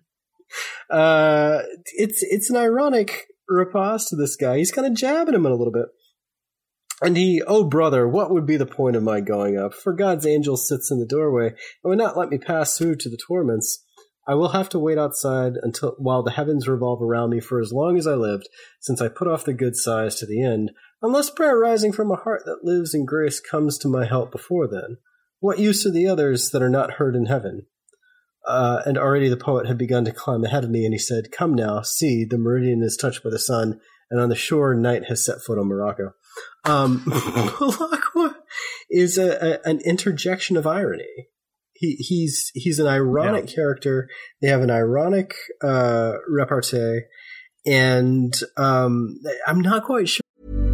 It's an ironic riposte to this guy. He's kind of jabbing him in a little bit. And he, "Oh, brother, what would be the point of my going up? For God's angel sits in the doorway and would not let me pass through to the torments. I will have to wait outside while the heavens revolve around me for as long as I lived, since I put off the good sighs to the end, unless prayer rising from a heart that lives in grace comes to my help before then. What use are the others that are not heard in heaven?" And already the poet had begun to climb ahead of me, and he said, "Come now, see, the meridian is touched by the sun, and on the shore night has set foot on Morocco." Belacqua is an interjection of irony. He's an ironic character. They have an ironic repartee, and I'm not quite sure.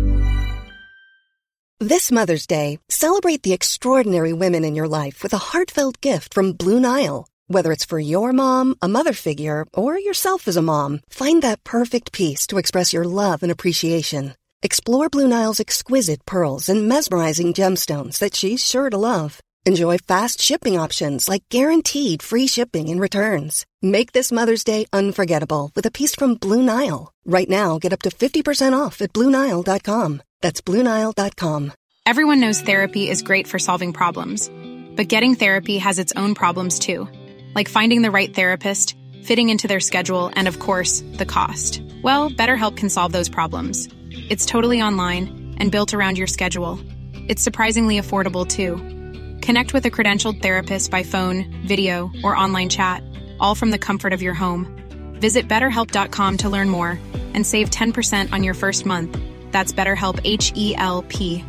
This Mother's Day, celebrate the extraordinary women in your life with a heartfelt gift from Blue Nile. Whether it's for your mom, a mother figure, or yourself as a mom, find that perfect piece to express your love and appreciation. Explore Blue Nile's exquisite pearls and mesmerizing gemstones that she's sure to love. Enjoy fast shipping options like guaranteed free shipping and returns. Make this Mother's Day unforgettable with a piece from Blue Nile. Right now, get up to 50% off at BlueNile.com. That's BlueNile.com. Everyone knows therapy is great for solving problems. But getting therapy has its own problems too. Like finding the right therapist, fitting into their schedule, and of course, the cost. Well, BetterHelp can solve those problems. It's totally online and built around your schedule. It's surprisingly affordable too. Connect with a credentialed therapist by phone, video, or online chat, all from the comfort of your home. Visit BetterHelp.com to learn more and save 10% on your first month. That's BetterHelp, H-E-L-P.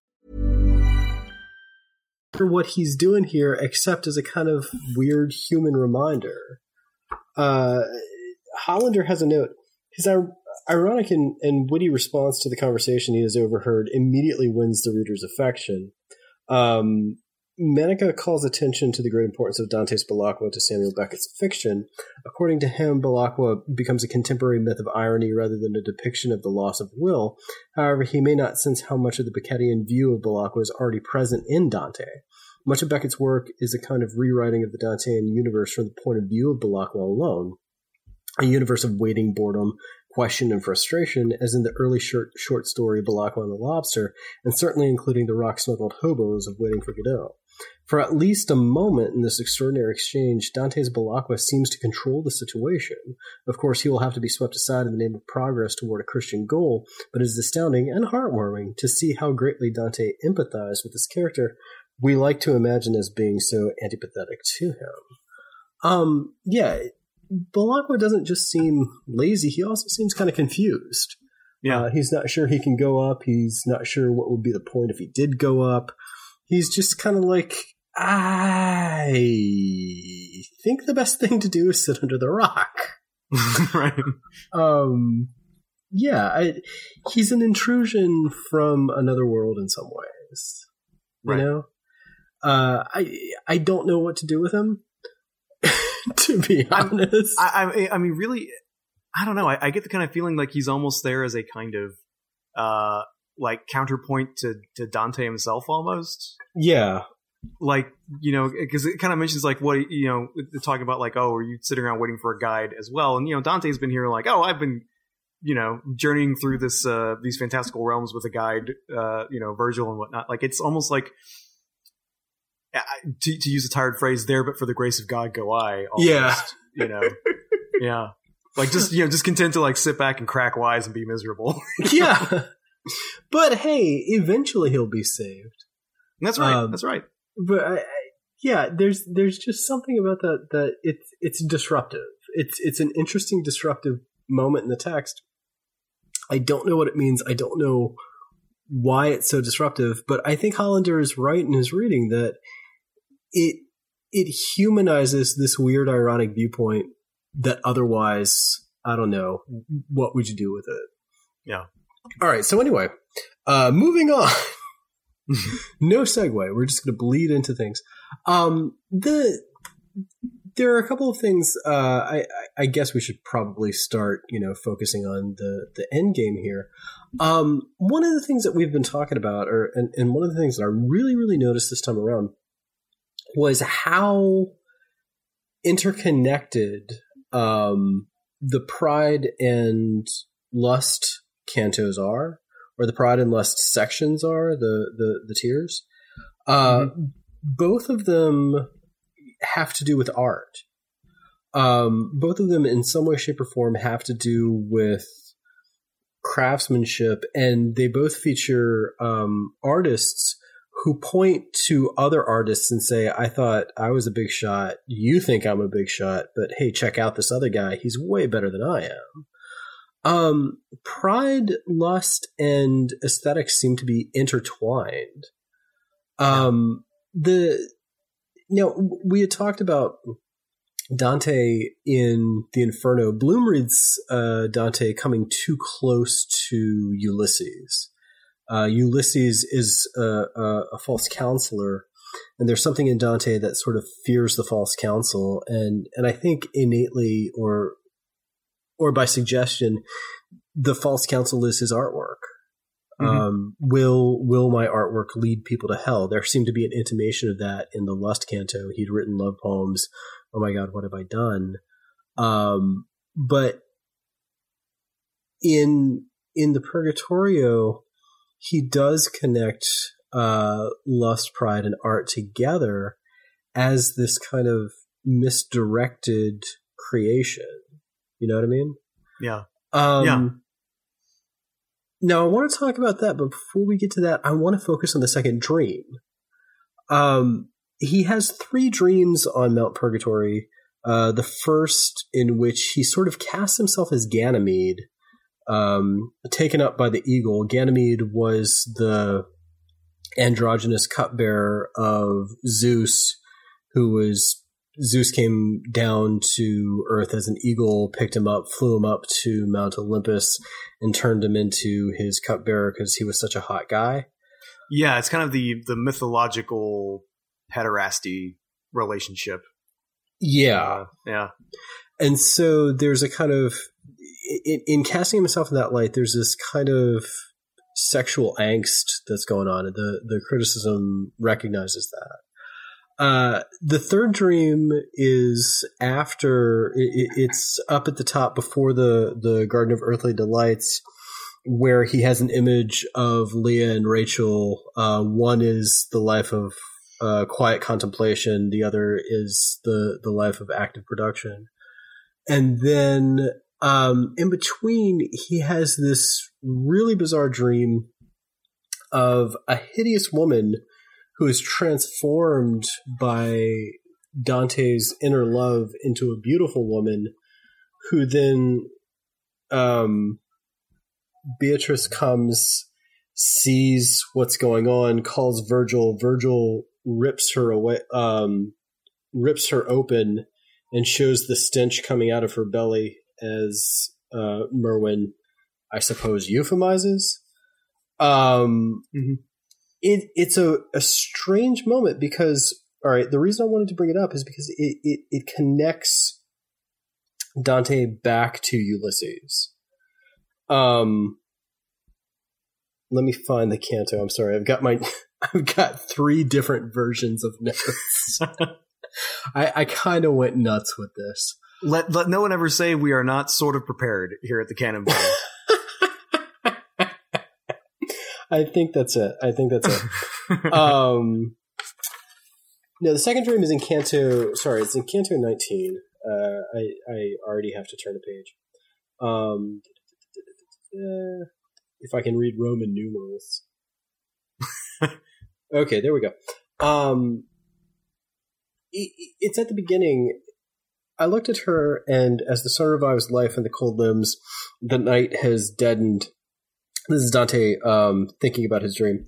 What he's doing here, except as a kind of weird human reminder. Hollander has a note. His ironic and witty response to the conversation he has overheard immediately wins the reader's affection. Manica calls attention to the great importance of Dante's Belacqua to Samuel Beckett's fiction. According to him, Belacqua becomes a contemporary myth of irony rather than a depiction of the loss of will. However, he may not sense how much of the Beckettian view of Belacqua is already present in Dante. Much of Beckett's work is a kind of rewriting of the Dantean universe from the point of view of Belacqua alone, a universe of waiting, boredom, question, and frustration, as in the early short story Belacqua and the Lobster, and certainly including the rock-smuggled hobos of Waiting for Godot. For at least a moment in this extraordinary exchange, Dante's Belacqua seems to control the situation. Of course, he will have to be swept aside in the name of progress toward a Christian goal, but it is astounding and heartwarming to see how greatly Dante empathized with this character we like to imagine as being so antipathetic to him. Belacqua doesn't just seem lazy, he also seems kind of confused. Yeah. He's not sure he can go up, he's not sure what would be the point if he did go up. He's just kind of like, I think the best thing to do is sit under the rock. Right. He's an intrusion from another world in some ways. You know? I don't know what to do with him, to be honest. I mean, really, I don't know. I get the kind of feeling like he's almost there as a kind of like counterpoint to Dante himself, almost. Yeah. Like, you know, because it kind of mentions like what, you know, talking about like, oh, are you sitting around waiting for a guide as well? And, you know, Dante's been here like, oh, I've been, you know, journeying through this these fantastical realms with a guide, you know, Virgil and whatnot. Like, it's almost like to use a tired phrase, there but for the grace of God go I. Almost, Yeah. Yeah. Like just content to like sit back and crack wise and be miserable. Yeah. But hey, eventually he'll be saved. That's right. That's right. But there's just something about that it's disruptive. It's an interesting disruptive moment in the text. I don't know what it means. I don't know why it's so disruptive, but I think Hollander is right in his reading that it humanizes this weird, ironic viewpoint that otherwise, I don't know, what would you do with it? Yeah. All right. So anyway, moving on. No segue. We're just going to bleed into things. There are a couple of things. I guess we should probably start, focusing on the end game here. One of the things that we've been talking about, and one of the things that I really, really noticed this time around, was how interconnected the Pride and Lust cantos are, or the Pride and Lust sections are, the tiers. Both of them have to do with art. Both of them in some way, shape, or form have to do with craftsmanship, and they both feature artists who point to other artists and say, I thought I was a big shot. You think I'm a big shot, but hey, check out this other guy. He's way better than I am. Pride, lust, and aesthetics seem to be intertwined. We had talked about Dante in the Inferno. Bloom reads Dante coming too close to Ulysses. Ulysses is a false counselor, and there's something in Dante that sort of fears the false counsel, and I think innately or by suggestion, the false counsel is his artwork. Will my artwork lead people to hell? There seemed to be an intimation of that in the Lust canto. He'd written love poems. Oh my God, what have I done? But in the Purgatorio, he does connect lust, pride, and art together as this kind of misdirected creation. You know what I mean? Yeah. Now, I want to talk about that, but before we get to that, I want to focus on the second dream. He has 3 dreams on Mount Purgatory. The first in which he sort of casts himself as Ganymede, taken up by the eagle. Ganymede was the androgynous cupbearer of Zeus, Zeus came down to Earth as an eagle, picked him up, flew him up to Mount Olympus, and turned him into his cupbearer because he was such a hot guy. Yeah, it's kind of the mythological pederasty relationship. Yeah. Yeah. And so there's a kind of, in casting himself in that light, there's this kind of sexual angst that's going on, and the criticism recognizes that. The third dream is after, it's up at the top before the Garden of Earthly Delights, where he has an image of Leah and Rachel. One is the life of quiet contemplation. The other is the life of active production. And then in between, he has this really bizarre dream of a hideous woman who is transformed by Dante's inner love into a beautiful woman, who then Beatrice comes, sees what's going on, calls Virgil. Virgil rips her away, rips her open, and shows the stench coming out of her belly as Merwin, I suppose, euphemizes. It's a strange moment because, all right, the reason I wanted to bring it up is because it connects Dante back to Ulysses. Let me find the canto. I'm sorry. I've got 3 different versions of notes. I kind of went nuts with this. Let no one ever say we are not sort of prepared here at the Cannonball. I think that's it. No, the second dream is in Canto. Sorry, it's in Canto 19. I already have to turn a page. If I can read Roman numerals. Okay, there we go. It's at the beginning. I looked at her, and as the sun revives life in the cold limbs, the night has deadened. This is Dante thinking about his dream.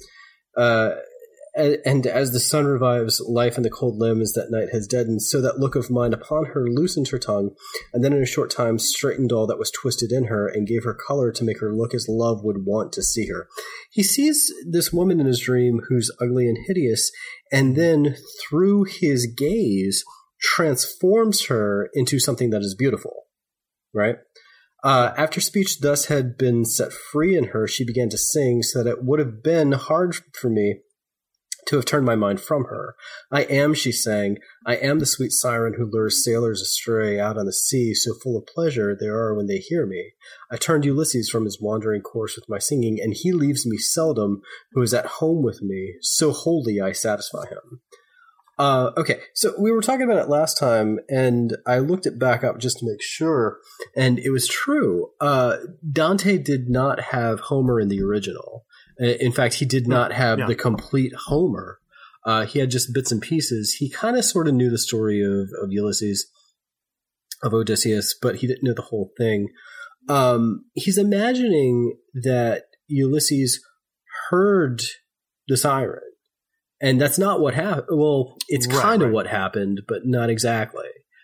And as the sun revives life in the cold limbs, that night has deadened, so that look of mine upon her loosened her tongue, and then in a short time straightened all that was twisted in her, and gave her color to make her look as love would want to see her. He sees this woman in his dream who's ugly and hideous, and then through his gaze transforms her into something that is beautiful, right? After speech thus had been set free in her, she began to sing, so that it would have been hard for me to have turned my mind from her. I am, she sang, I am the sweet siren who lures sailors astray out on the sea, so full of pleasure they are when they hear me. I turned Ulysses from his wandering course with my singing, and he leaves me seldom, who is at home with me, so wholly I satisfy him. Okay, so we were talking about it last time, and I looked it back up just to make sure, and it was true. Dante did not have Homer in the original. In fact, he did not have the complete Homer. He had just bits and pieces. He kind of sort of knew the story of Ulysses, of Odysseus, but he didn't know the whole thing. He's imagining that Ulysses heard the siren. And that's not what happened. Well, it's kind of what happened, but not exactly.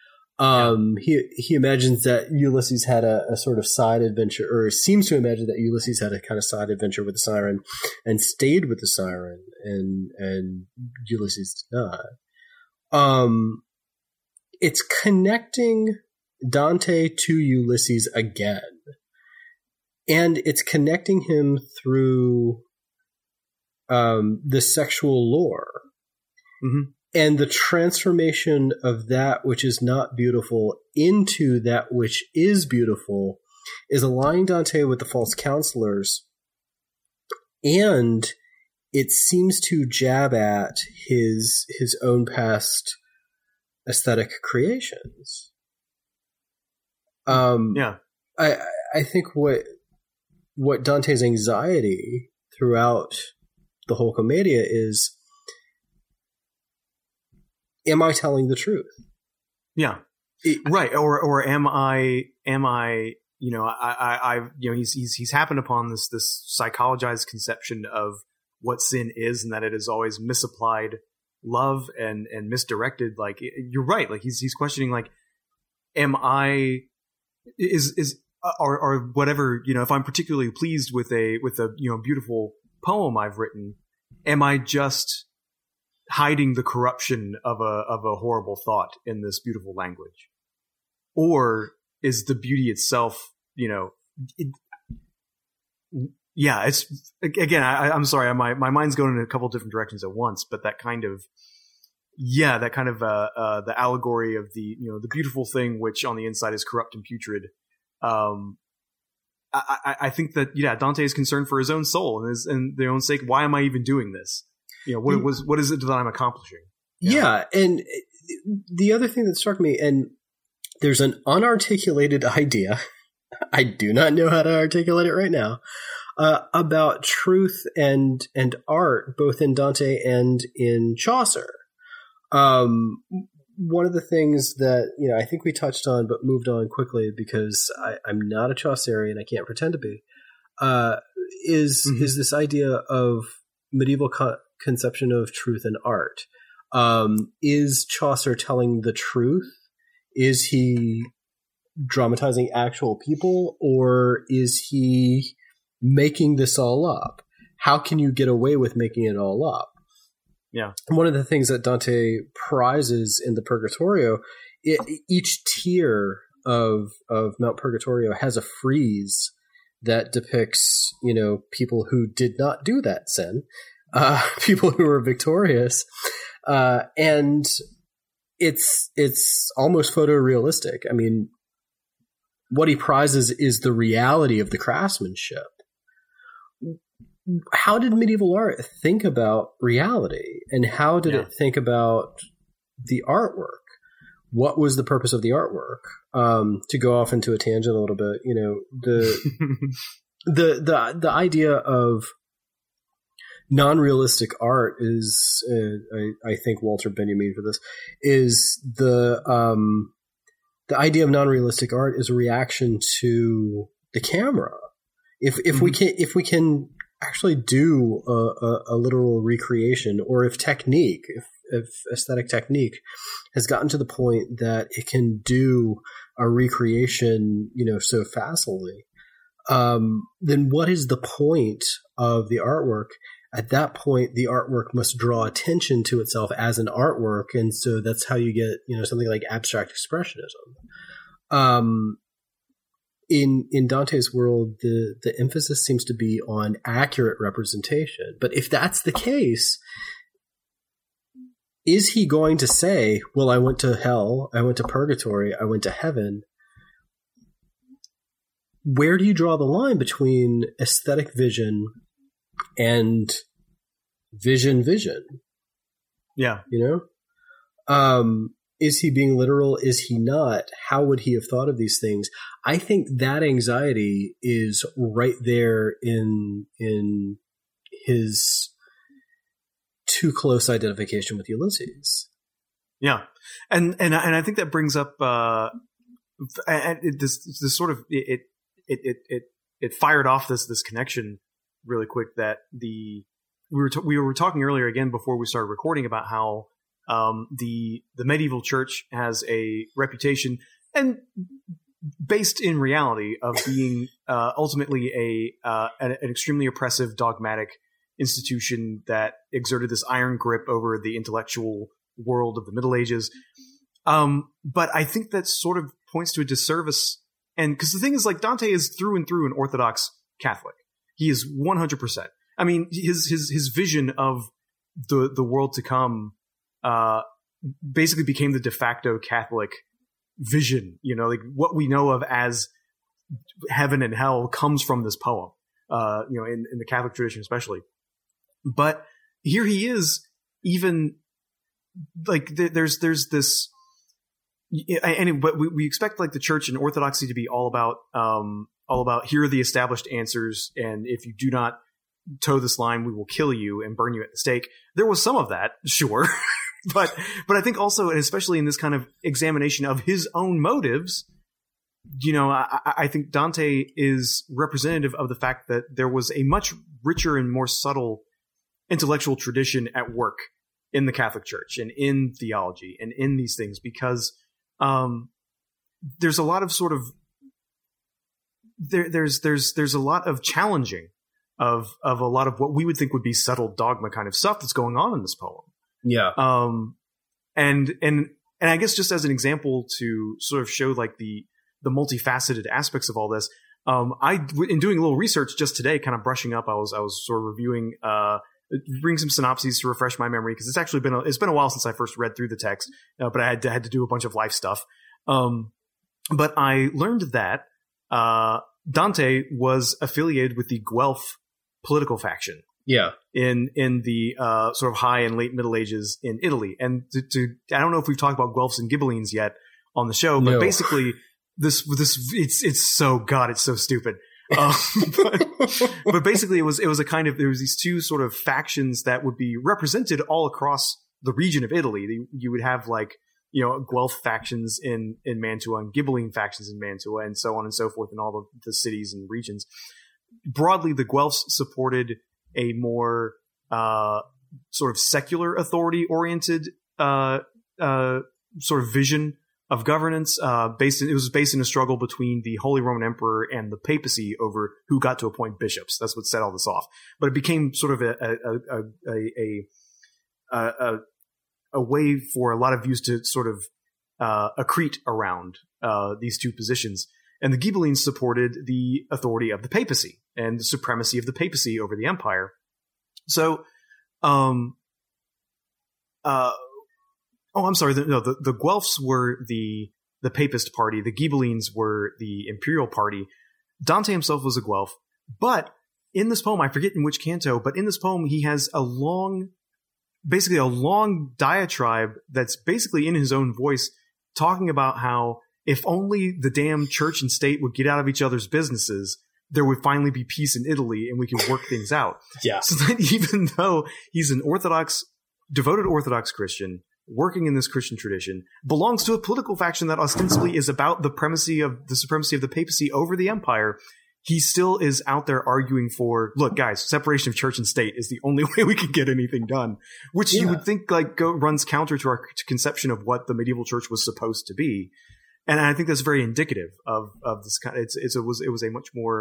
He imagines that Ulysses had a sort of side adventure, or seems to imagine that Ulysses had a kind of side adventure with the siren and stayed with the siren, and Ulysses did not. It's connecting Dante to Ulysses again. And it's connecting him through the sexual lore. Mm-hmm. And the transformation of that which is not beautiful into that which is beautiful is aligning Dante with the false counselors. And it seems to jab at his own past aesthetic creations. I think what Dante's anxiety throughout the whole Commedia is, am I telling the truth? Yeah. Right. Or am I, he's happened upon this psychologized conception of what sin is, and that it is always misapplied love and misdirected. Like, you're right. Like, he's questioning, like, am I, or whatever, if I'm particularly pleased with a beautiful poem I've written, am I just hiding the corruption of a horrible thought in this beautiful language? Or is the beauty itself, it's, again, I'm sorry, my mind's going in a couple different directions at once, but that kind of the allegory of the beautiful thing, which on the inside is corrupt and putrid. I think that, Dante is concerned for his own soul and their own sake. Why am I even doing this? What is it that I'm accomplishing? Yeah. And the other thing that struck me, and there's an unarticulated idea, I do not know how to articulate it right now, about truth and art, both in Dante and in Chaucer. One of the things that, I think we touched on but moved on quickly because I'm not a Chaucerian, I can't pretend to be, is this idea of medieval conception of truth and art. Is Chaucer telling the truth? Is he dramatizing actual people, or is he making this all up? How can you get away with making it all up? Yeah. One of the things that Dante prizes in the Purgatorio, each tier of Mount Purgatorio has a frieze that depicts, people who did not do that sin, people who were victorious, and it's almost photorealistic. I mean, what he prizes is the reality of the craftsmanship. How did medieval art think about reality, and how did it think about the artwork. What was the purpose of the artwork? To go off into a tangent a little bit, the idea of non-realistic art is, I thank Walter Benjamin for this, is the idea of non-realistic art is a reaction to the camera. If we can actually do a literal recreation, or if aesthetic technique has gotten to the point that it can do a recreation, so facilely, then what is the point of the artwork? At that point, the artwork must draw attention to itself as an artwork, and so that's how you get, something like abstract expressionism. In Dante's world, the emphasis seems to be on accurate representation. But if that's the case, is he going to say, well, I went to hell, I went to purgatory, I went to heaven? Where do you draw the line between aesthetic vision and vision? Yeah. Is he being literal? Is he not? How would he have thought of these things? I think that anxiety is right there in his too close identification with Ulysses. Yeah. And I think that brings up this sort of it fired off this connection really quick that we were talking earlier again before we started recording about how the medieval church has a reputation, and based in reality, of being ultimately an extremely oppressive, dogmatic institution that exerted this iron grip over the intellectual world of the Middle Ages. But I think that sort of points to a disservice, and because the thing is, like, Dante is through and through an Orthodox Catholic. He is 100%. I mean, his vision of the world to come basically became the de facto Catholic vision. Like what we know of as heaven and hell comes from this poem. In the Catholic tradition especially. But here he is, even like there's this, but we expect like the church and Orthodoxy to be all about here are the established answers, and if you do not toe this line, we will kill you and burn you at the stake. There was some of that, sure. But I think also, and especially in this kind of examination of his own motives, I think Dante is representative of the fact that there was a much richer and more subtle intellectual tradition at work in the Catholic Church and in theology and in these things, because there's a lot of sort of there's a lot of challenging of a lot of what we would think would be settled dogma kind of stuff that's going on in this poem. Yeah. And I guess just as an example to sort of show like the multifaceted aspects of all this, in doing a little research just today, kind of brushing up, I was sort of reviewing, bring some synopses to refresh my memory, because it's been a while since I first read through the text, but I had to do a bunch of life stuff. But I learned that Dante was affiliated with the Guelph political faction. Yeah. In the sort of high and late Middle Ages in Italy. And I don't know if we've talked about Guelphs and Ghibellines yet on the show, but basically it's so stupid. But basically it was a kind of, there was these two sort of factions that would be represented all across the region of Italy. You would have like, Guelph factions in Mantua and Ghibelline factions in Mantua, and so on and so forth in all the cities and regions. Broadly, the Guelphs supported a more sort of secular authority-oriented sort of vision of governance. It was based in a struggle between the Holy Roman Emperor and the papacy over who got to appoint bishops. That's what set all this off. But it became sort of a way for a lot of views to sort of accrete around these two positions. And the Ghibellines supported the authority of the papacy and the supremacy of the papacy over the empire. So, I'm sorry. The Guelphs were the papist party. The Ghibellines were the imperial party. Dante himself was a Guelph. But in this poem, I forget in which canto, but in this poem, he has a long basically a long diatribe that's basically in his own voice, talking about how if only the damn church and state would get out of each other's businesses, there would finally be peace in Italy and we could work things out. Yeah. So that even though he's an devoted Orthodox Christian, working in this Christian tradition, belongs to a political faction that ostensibly is about the supremacy of the papacy over the empire, he still is out there arguing for, look, guys, separation of church and state is the only way we can get anything done, which you would think runs counter to our conception of what the medieval church was supposed to be. And I think that's very indicative of this kind. It was a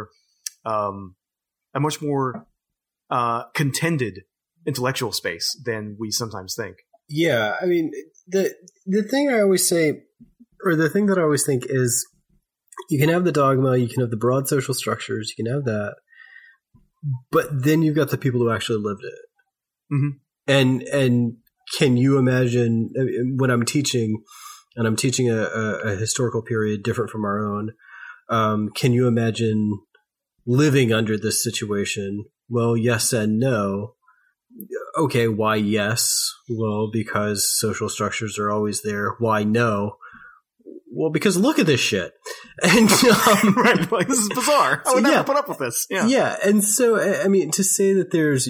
much more contended intellectual space than we sometimes think. Yeah, I mean, the thing I always say, or the thing that I always think is, you can have the dogma, you can have the broad social structures, you can have that, but then you've got the people who actually lived it. Mm-hmm. And can you imagine, when I'm teaching, and I'm teaching a historical period different from our own, can you imagine living under this situation? Well, yes and no. Okay, why yes? Well, because social structures are always there. Why no? Well, because look at this shit. And right, like, this is bizarre. I would never put up with this. Yeah. Yeah, and so I mean, to say that there's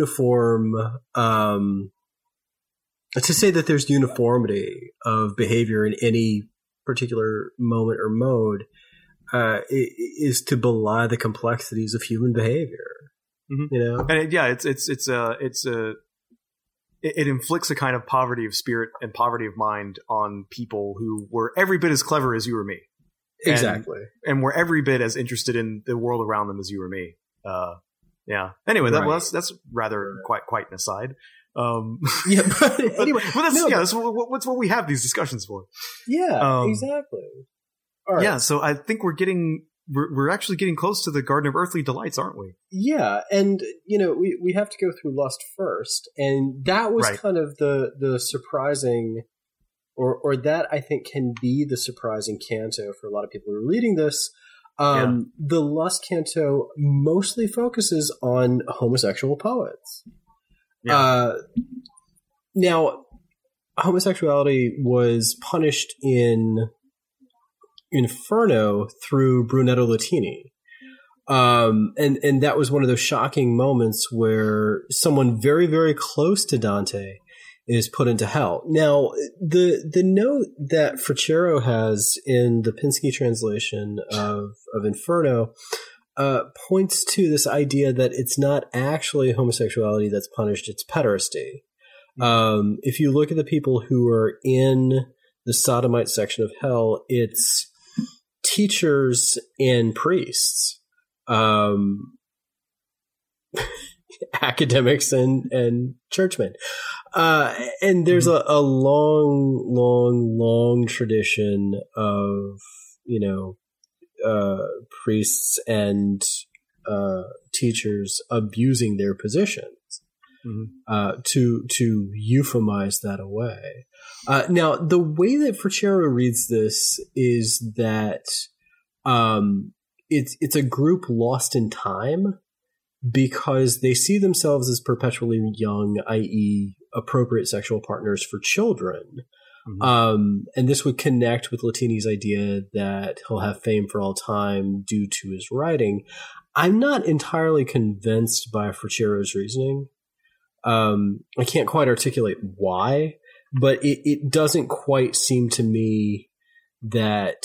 uniformity of behavior in any particular moment or mode is to belie the complexities of human behavior. Mm-hmm. You know, and it inflicts a kind of poverty of spirit and poverty of mind on people who were every bit as clever as you or me. Exactly. And were every bit as interested in the world around them as you or me. Yeah. Anyway, that's rather quite an aside. Yeah, but anyway, that's what we have these discussions for. Yeah, exactly. All right. Yeah, so I think we're actually getting close to the Garden of Earthly Delights, aren't we? Yeah, and we have to go through Lust first, and that was kind of the surprising, or that I think can be the surprising canto for a lot of people who are reading this. The Lust canto mostly focuses on homosexual poets. Yeah. Now, homosexuality was punished in Inferno through Brunetto Latini. And that was one of those shocking moments where someone very, very close to Dante is put into hell. Now, the note that Fracero has in the Pinsky translation of Inferno points to this idea that it's not actually homosexuality that's punished, it's pederasty. If you look at the people who are in the sodomite section of hell, it's teachers and priests, academics and churchmen. And there's a long tradition of, priests and teachers abusing their positions, to euphemize that away. Now, the way that Fracero reads this is that it's a group lost in time because they see themselves as perpetually young, i.e., appropriate sexual partners for children. Mm-hmm. And this would connect with Latini's idea that he'll have fame for all time due to his writing. I'm not entirely convinced by Fracero's reasoning. I can't quite articulate why, but it doesn't quite seem to me that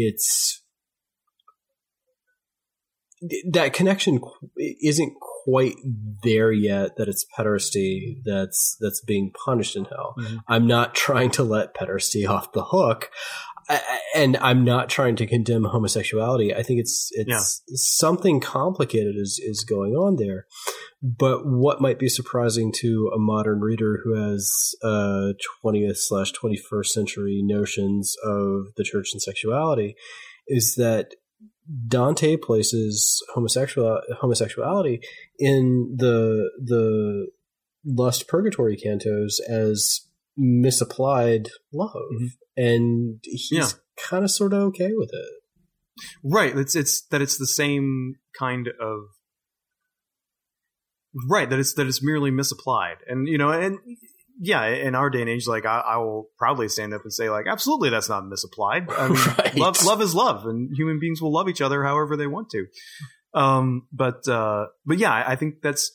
that connection isn't quite there yet, that it's pederasty that's being punished in hell. Mm-hmm. I'm not trying to let pederasty off the hook, and I'm not trying to condemn homosexuality. I think it's something complicated is going on there. But what might be surprising to a modern reader who has 20th/21st century notions of the church and sexuality is that Dante places homosexuality in the Lust Purgatory cantos as misapplied love, and he's kind of sort of okay with it. Right. It's the same kind of Right, that it's merely misapplied. And, and yeah, in our day and age, like I will proudly stand up and say, like, absolutely, that's not misapplied. I mean, Right. love is love, and human beings will love each other however they want to. But yeah, I think that's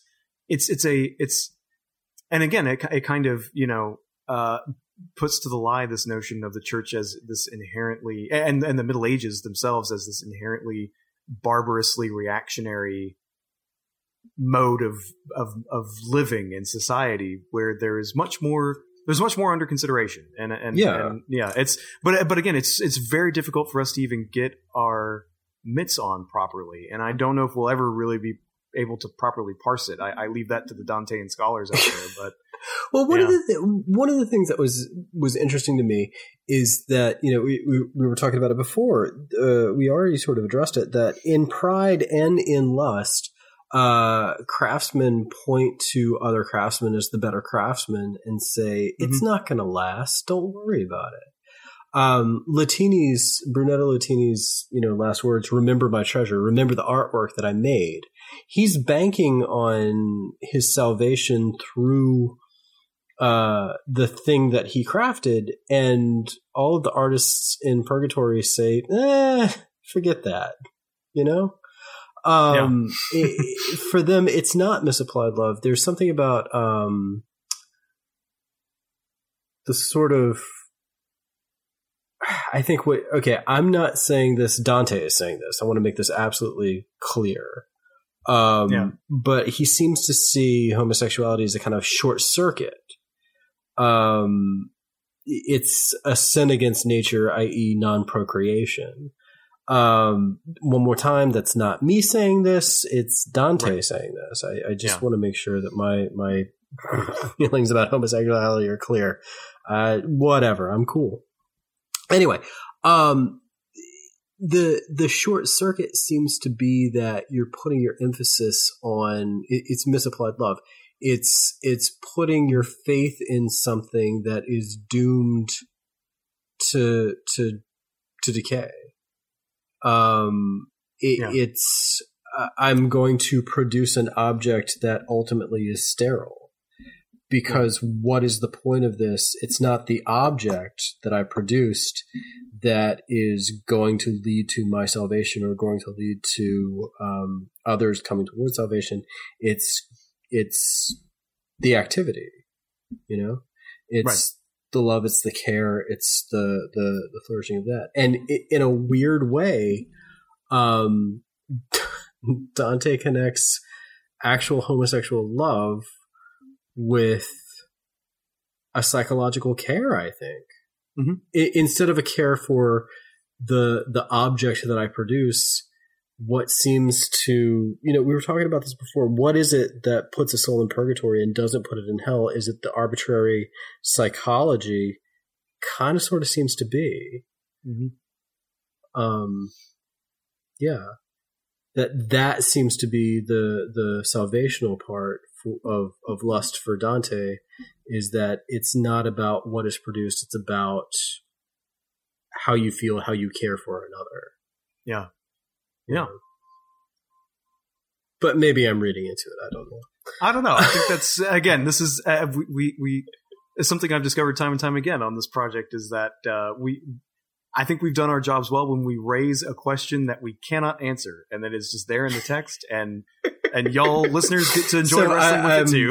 and again, it kind of, puts to the lie this notion of the church as this inherently, and the Middle Ages themselves as this inherently barbarously reactionary mode of living in society, where there's much more under consideration, and but again, it's very difficult for us to even get our mitts on properly, and I don't know if we'll ever really be able to properly parse it. I leave that to the Dantean scholars out there, but well, one of the things that was interesting to me is that, we were talking about it before. We already sort of addressed it, that in Pride and in Lust, craftsmen point to other craftsmen as the better craftsmen and say, it's not going to last. Don't worry about it. Brunetto Latini's, last words, remember my treasure, remember the artwork that I made. He's banking on his salvation through the thing that he crafted, and all of the artists in purgatory say, forget that, for them, it's not misapplied love. There's something about the sort of, I think I'm not saying this, Dante is saying this. I want to make this absolutely clear. But he seems to see homosexuality as a kind of short circuit. It's a sin against nature, i.e. non-procreation. One more time, that's not me saying this, it's Dante saying this. I just want to make sure that my feelings about homosexuality are clear. Whatever, I'm cool. Anyway, the short circuit seems to be that you're putting your emphasis on it's misapplied love. It's putting your faith in something that is doomed to decay. It's I'm going to produce an object that ultimately is sterile. Because what is the point of this? It's not the object that I produced that is going to lead to my salvation or going to lead to others coming towards salvation. It's the activity, It's the love, it's the care, it's the flourishing of that. And in a weird way, Dante connects actual homosexual love with a psychological care, I think. Instead of a care for the object that I produce, what seems to, we were talking about this before, what is it that puts a soul in purgatory and doesn't put it in hell? Is it the arbitrary psychology? Kind of sort of seems to be. That seems to be the salvational part of Lust for Dante, is that it's not about what is produced, it's about how you feel, how you care for another. But maybe I'm reading into it. I don't know. I think that's, again, this is we something I've discovered time and time again on this project, is that I think we've done our jobs well when we raise a question that we cannot answer, and that is just there in the text, and y'all listeners get to enjoy wrestling with it too.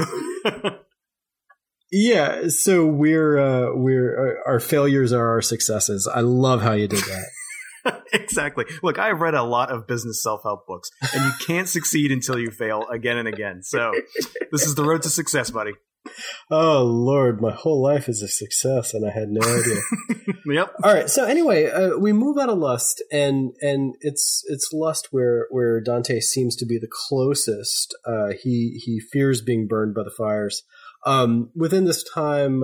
Yeah, so we're our failures are our successes. I love how you did that. Exactly. Look, I've read a lot of business self-help books, and you can't succeed until you fail again and again. So this is the road to success, buddy. Oh, Lord, my whole life is a success, and I had no idea. Yep. All right, so anyway, we move out of Lust, and it's Lust where Dante seems to be the closest. He fears being burned by the fires. Within this time,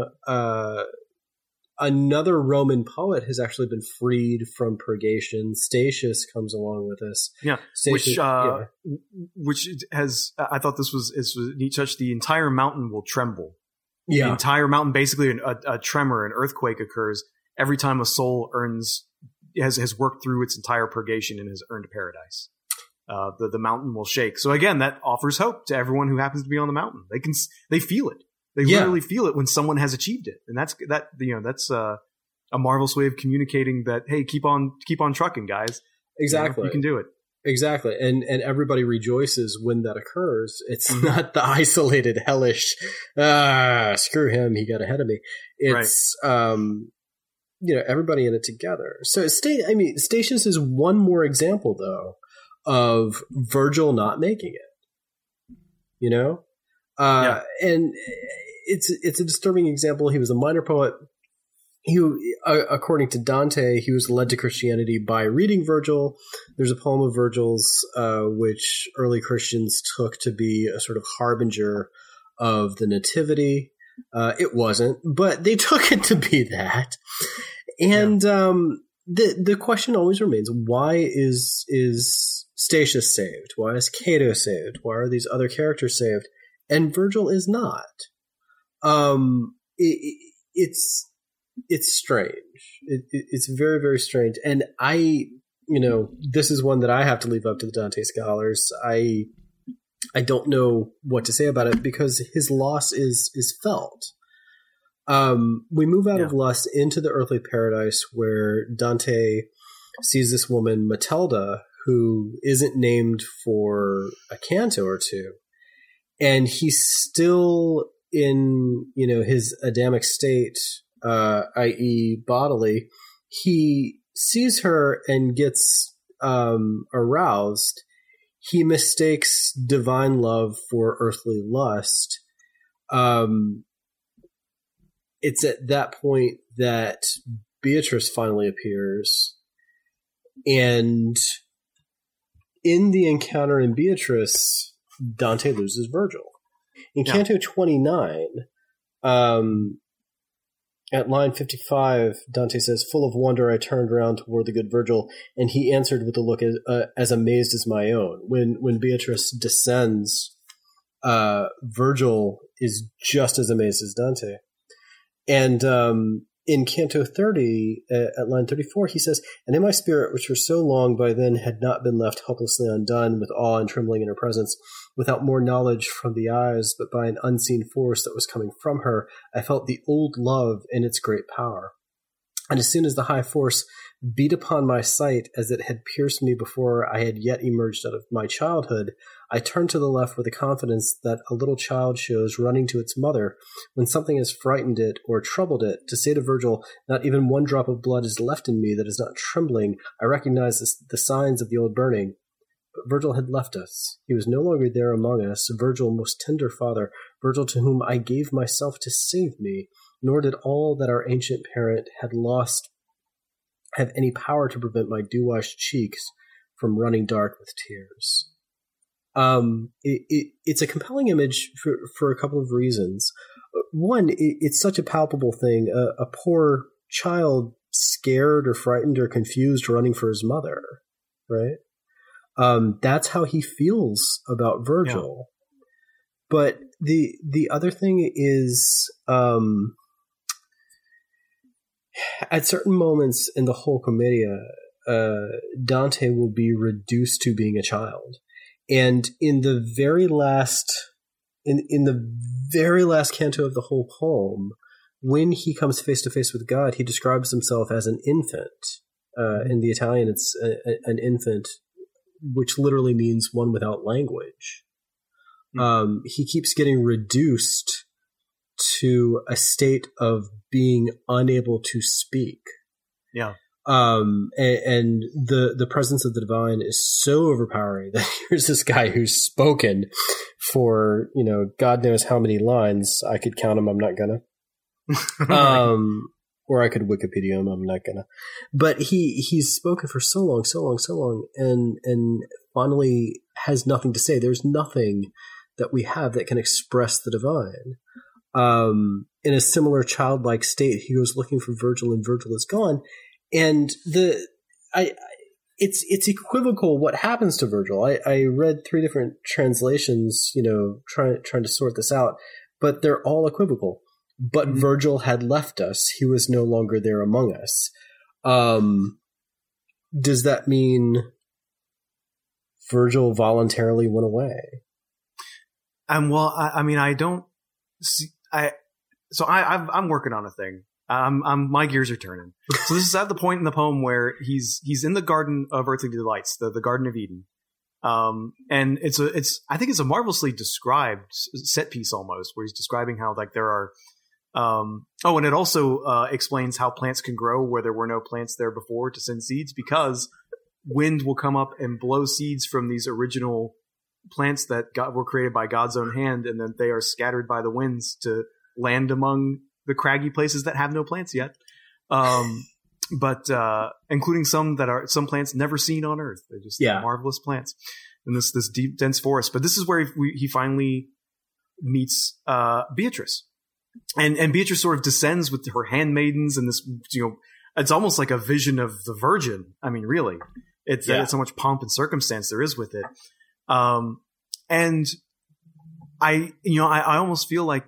another Roman poet has actually been freed from purgation. Statius comes along with us. Yeah, Statius, which has, I thought this was neat touch. The entire mountain will tremble. Yeah. The entire mountain, basically a tremor, an earthquake occurs every time a soul has worked through its entire purgation and has earned paradise. the mountain will shake. So again, that offers hope to everyone who happens to be on the mountain. They feel it. They literally feel it when someone has achieved it, and that's a marvelous way of communicating that. Hey, keep on trucking, guys. Exactly, you can do it. Exactly, and everybody rejoices when that occurs. It's not the isolated, hellish, screw him, he got ahead of me. It's everybody in it together. So Statius is one more example, though, of Virgil not making it. And it's a disturbing example. He was a minor poet. According to Dante, he was led to Christianity by reading Virgil. There's a poem of Virgil's which early Christians took to be a sort of harbinger of the nativity. It wasn't, but they took it to be that. And the question always remains: why is Statius saved? Why is Cato saved? Why are these other characters saved? And Virgil is not. It's strange. It's very, very strange. And this is one that I have to leave up to the Dante scholars. I don't know what to say about it because his loss is felt. We move out of lust into the earthly paradise where Dante sees this woman, Matilda, who isn't named for a canto or two. And he's still in, his Adamic state, i.e. bodily. He sees her and gets aroused. He mistakes divine love for earthly lust. It's at that point that Beatrice finally appears. And in the encounter in Beatrice, Dante loses Virgil. In Canto 29, at line 55, Dante says, "Full of wonder, I turned round toward the good Virgil, and he answered with a look as amazed as my own." When Beatrice descends, Virgil is just as amazed as Dante. And in Canto 30, at line 34, he says, "And in my spirit, which for so long by then had not been left helplessly undone, with awe and trembling in her presence, without more knowledge from the eyes, but by an unseen force that was coming from her, I felt the old love in its great power. And as soon as the high force beat upon my sight, as it had pierced me before I had yet emerged out of my childhood, I turned to the left with the confidence that a little child shows running to its mother when something has frightened it or troubled it, to say to Virgil, not even one drop of blood is left in me that is not trembling. I recognize the signs of the old burning." But Virgil had left us. He was no longer there among us. Virgil, most tender father, Virgil to whom I gave myself to save me, nor did all that our ancient parent had lost have any power to prevent my dew-washed cheeks from running dark with tears. It's a compelling image for a couple of reasons. One, it's such a palpable thing. A poor child scared or frightened or confused running for his mother, right? That's how he feels about Virgil. Yeah. But the other thing is, at certain moments in the whole Commedia, Dante will be reduced to being a child. And in the very last canto of the whole poem, when he comes face to face with God, he describes himself as an infant. In the Italian, it's an infant, which literally means one without language. He keeps getting reduced to a state of being unable to speak. Yeah. And the presence of the divine is so overpowering that here's this guy who's spoken for, God knows how many lines. I could count them. I'm not gonna. Or I could Wikipedia him. I'm not gonna. But he's spoken for so long, and finally has nothing to say. There's nothing that we have that can express the divine. In a similar childlike state, he goes looking for Virgil, and Virgil is gone. And it's equivocal what happens to Virgil. I read 3 different translations, trying to sort this out, but they're all equivocal. But Virgil had left us; he was no longer there among us. Does that mean Virgil voluntarily went away. Well, I mean, I don't see. I'm working on a thing. My gears are turning. So this is at the point in the poem where he's in the Garden of Earthly Delights, the Garden of Eden. And I think it's a marvelously described set piece almost, where he's describing how like there are, and it also explains how plants can grow where there were no plants there before to send seeds, because wind will come up and blow seeds from these original plants that were created by God's own hand, and then they are scattered by the winds to land among the craggy places that have no plants yet. But including some plants never seen on Earth. They're just marvelous plants in this deep, dense forest. But this is where he finally meets Beatrice. And Beatrice sort of descends with her handmaidens, and this, it's almost like a vision of the Virgin. I mean, really, it's how much pomp and circumstance there is with it. And I almost feel like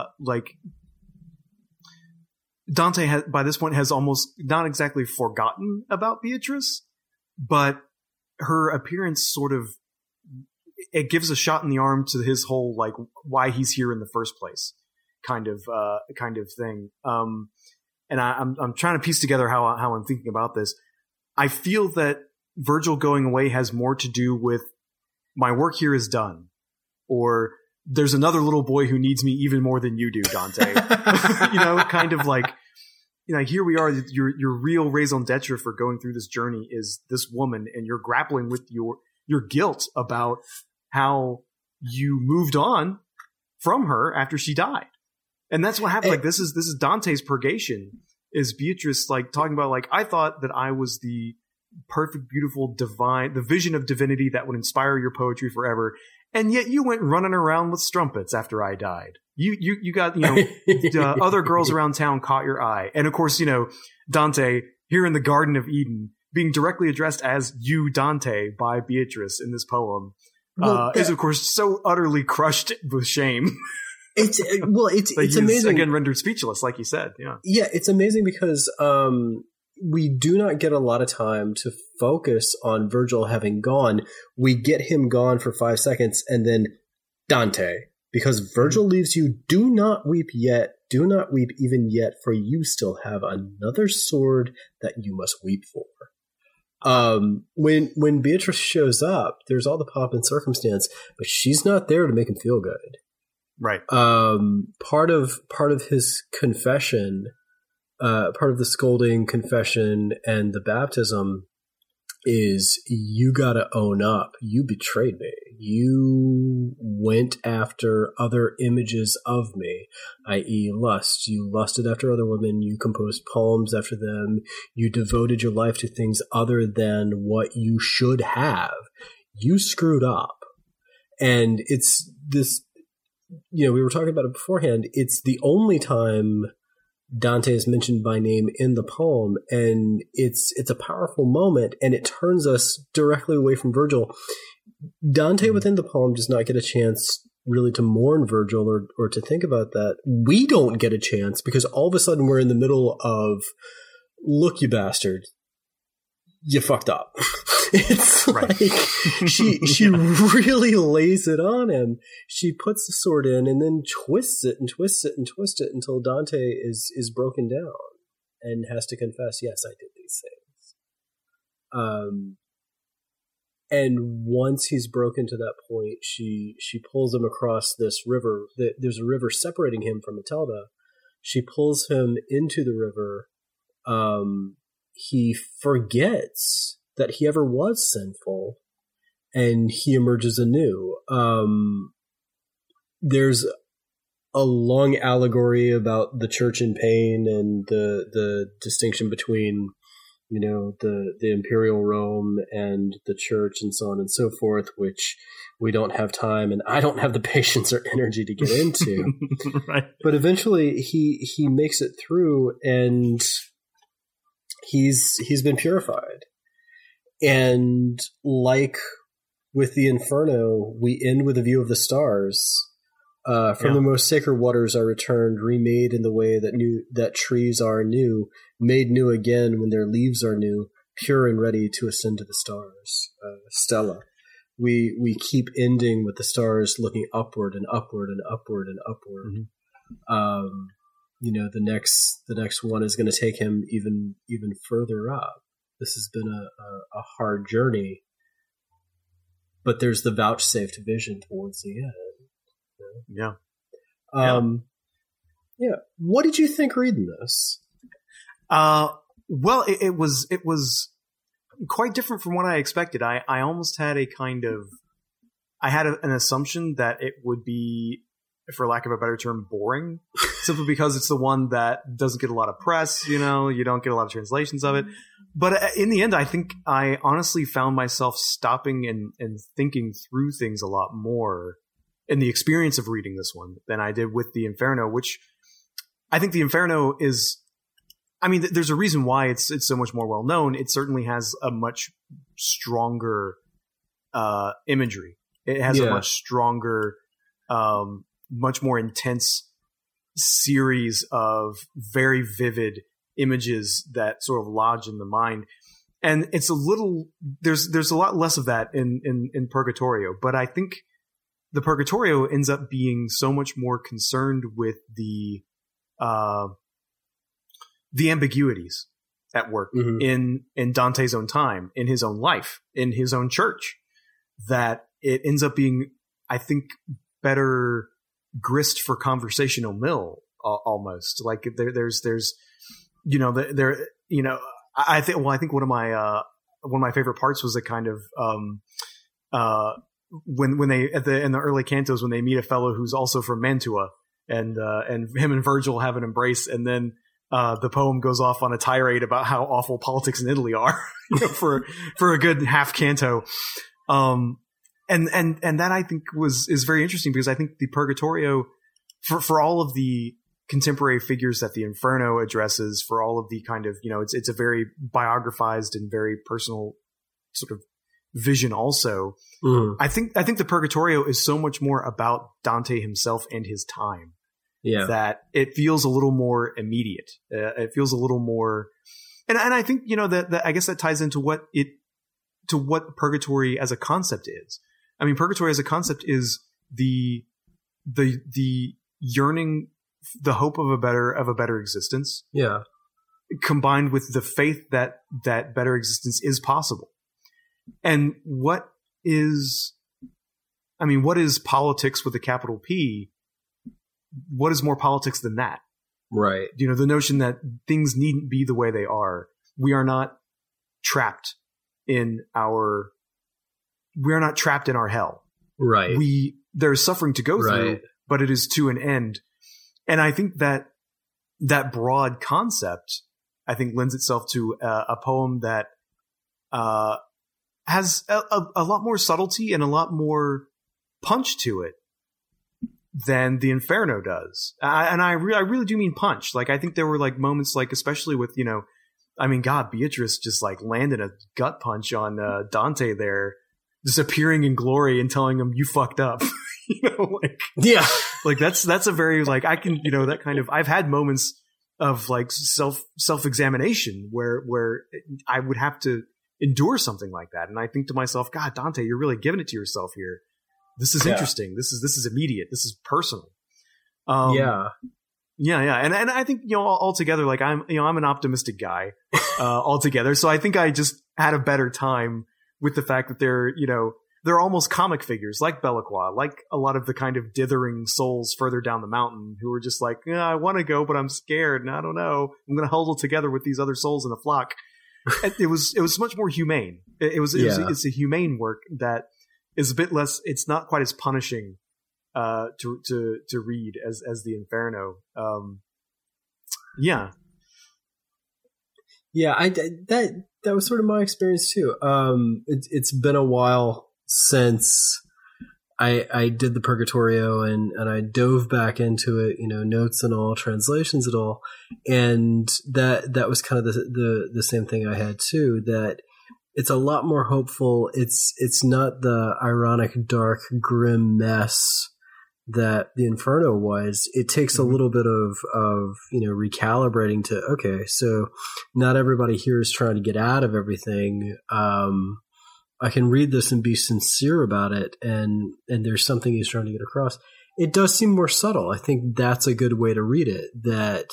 Dante by this point has almost not exactly forgotten about Beatrice, but her appearance sort of, it gives a shot in the arm to his whole, like, why he's here in the first place kind of thing. And I'm trying to piece together how I'm thinking about this. I feel that Virgil going away has more to do with my work here is done, or there's another little boy who needs me even more than you do, Dante. Kind of like, here we are. Your real raison d'etre for going through this journey is this woman, and you're grappling with your guilt about how you moved on from her after she died. And that's what happened. Like, this is Dante's purgation, is Beatrice, like, talking about, like, I thought that I was the perfect, beautiful, divine, the vision of divinity that would inspire your poetry forever. And yet you went running around with strumpets after I died. You got, other girls around town caught your eye. And of course, Dante here in the Garden of Eden being directly addressed as you, Dante, by Beatrice in this poem, is of course so utterly crushed with shame. It's amazing. Again, rendered speechless, like you said. Yeah. Yeah. It's amazing because, we do not get a lot of time to focus on Virgil having gone. We get him gone for 5 seconds and then Dante, because Virgil leaves you. Do not weep yet. Do not weep even yet, for you still have another sword that you must weep for. When Beatrice shows up, there's all the pomp and circumstance, but she's not there to make him feel good. Right. Part of his confession, part of the scolding, confession, and the baptism is, you gotta own up. You betrayed me. You went after other images of me, i.e. lust. You lusted after other women. You composed poems after them. You devoted your life to things other than what you should have. You screwed up. And it's this, we were talking about it beforehand. It's the only time Dante is mentioned by name in the poem, and it's a powerful moment, and it turns us directly away from Virgil. Dante within the poem does not get a chance really to mourn Virgil or to think about that. We don't get a chance because all of a sudden we're in the middle of, look, you bastard, you fucked up. It's like she really lays it on him. She puts the sword in and then twists it and twists it and twists it until Dante is broken down and has to confess, yes, I did these things. And once he's broken to that point, she pulls him across this river. There's a river separating him from Matilda. She pulls him into the river. He forgets that he ever was sinful, and he emerges anew. There's a long allegory about the church in pain and the distinction between, the imperial Rome and the church and so on and so forth, which we don't have time and I don't have the patience or energy to get into. Right. But eventually he makes it through, and he's been purified. And like with the Inferno, we end with a view of the stars. From the most sacred waters I returned, remade in the way that trees are new, made new again when their leaves are new, pure and ready to ascend to the stars. Stella. we keep ending with the stars looking upward and upward and upward and upward. Mm-hmm. The next one is going to take him even further up. This has been a hard journey, but there's the vouchsafed vision towards the end. Yeah. Yeah. What did you think reading this? Well, it was quite different from what I expected. I almost had an assumption that it would be, for lack of a better term, boring, simply because it's the one that doesn't get a lot of press. You don't get a lot of translations of it. But in the end, I think I honestly found myself stopping and thinking through things a lot more in the experience of reading this one than I did with the Inferno, which I think the Inferno is, there's a reason why it's so much more well known. It certainly has a much stronger imagery. It has a much stronger, much more intense series of very vivid images that sort of lodge in the mind. And it's there's a lot less of that in Purgatorio, but I think the Purgatorio ends up being so much more concerned with the ambiguities at work in Dante's own time, in his own life, in his own church, that it ends up being, I think, better grist for conversational mill, almost. Like there's I think one of my favorite parts was the kind of when they in the early cantos, when they meet a fellow who's also from Mantua, and him and Virgil have an embrace, and then the poem goes off on a tirade about how awful politics in Italy are for a good half canto. And that I think is very interesting, because I think the Purgatorio, for all of the contemporary figures that the Inferno addresses, for all of the kind of, it's a very biographized and very personal sort of vision also. I think the Purgatorio is so much more about Dante himself and his time. Yeah. That it feels a little more immediate. It feels a little more, and I think, that I guess that ties into what purgatory as a concept is. Purgatory as a concept is the yearning, the hope of a better existence. Yeah. Combined with the faith that better existence is possible. And what is politics with a capital P? What is more politics than that? Right. The notion that things needn't be the way they are. We are not trapped in our hell. Right. There's suffering to go through, but it is to an end. And I think that broad concept, I think, lends itself to a poem that has a lot more subtlety and a lot more punch to it than the Inferno does. I really do mean punch. Like, I think there were like moments, like, especially with, Beatrice just like landed a gut punch on Dante there, just appearing in glory and telling him, "You fucked up." That's a very, like, I can, that kind of, I've had moments of like self-examination where I would have to endure something like that. And I think to myself, God, Dante, you're really giving it to yourself here. This is interesting. This is immediate. This is personal. Yeah. And I think, altogether, like, I'm an optimistic guy, altogether. So I think I just had a better time with the fact that they're almost comic figures, like Belacqua, like a lot of the kind of dithering souls further down the mountain who are just like, yeah, I want to go, but I'm scared, and I don't know. I'm going to huddle together with these other souls in a flock. It was much more humane. It's a humane work that is a bit less. It's not quite as punishing to read as the Inferno. Yeah. That was sort of my experience too. It's been a while since I did the Purgatorio, and I dove back into it, notes and all, translations and all, and that was kind of the same thing I had too. That it's a lot more hopeful. It's not the ironic, dark, grim mess that the Inferno was. It takes a little bit of recalibrating to, okay, so not everybody here is trying to get out of everything. I can read this and be sincere about it, and there's something he's trying to get across. It does seem more subtle. I think that's a good way to read it. That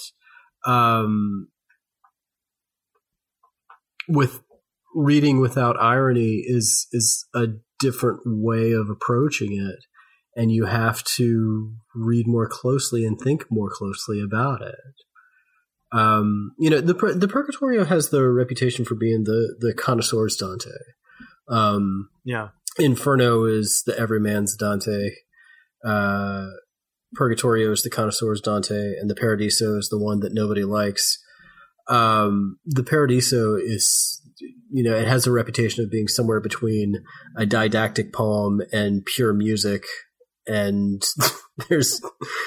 with reading without irony is a different way of approaching it, and you have to read more closely and think more closely about it. The Purgatorio has the reputation for being the connoisseur's Dante. Inferno is the everyman's Dante. Purgatorio is the connoisseur's Dante, and the Paradiso is the one that nobody likes. The Paradiso is, it has a reputation of being somewhere between a didactic poem and pure music. And there's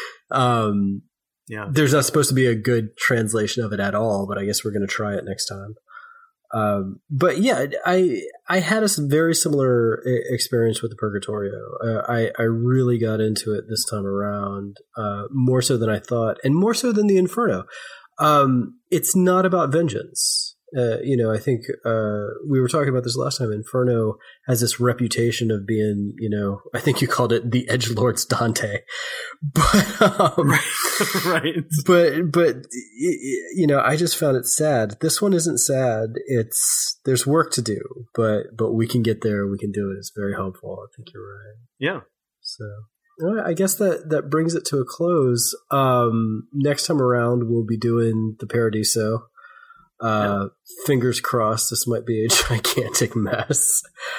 not supposed to be a good translation of it at all, but I guess we're going to try it next time. But yeah, I had a very similar experience with the Purgatorio. I really got into it this time around, more so than I thought, and more so than the Inferno. It's not about vengeance. I think we were talking about this last time. Inferno has this reputation of being, I think you called it the edgelord's Dante, but right. But I just found it sad. This one isn't sad. There's work to do, but we can get there. We can do it. It's very helpful. I think you're right. Yeah. So. I guess that brings it to a close. Next time around, we'll be doing the Paradiso. Fingers crossed, this might be a gigantic mess.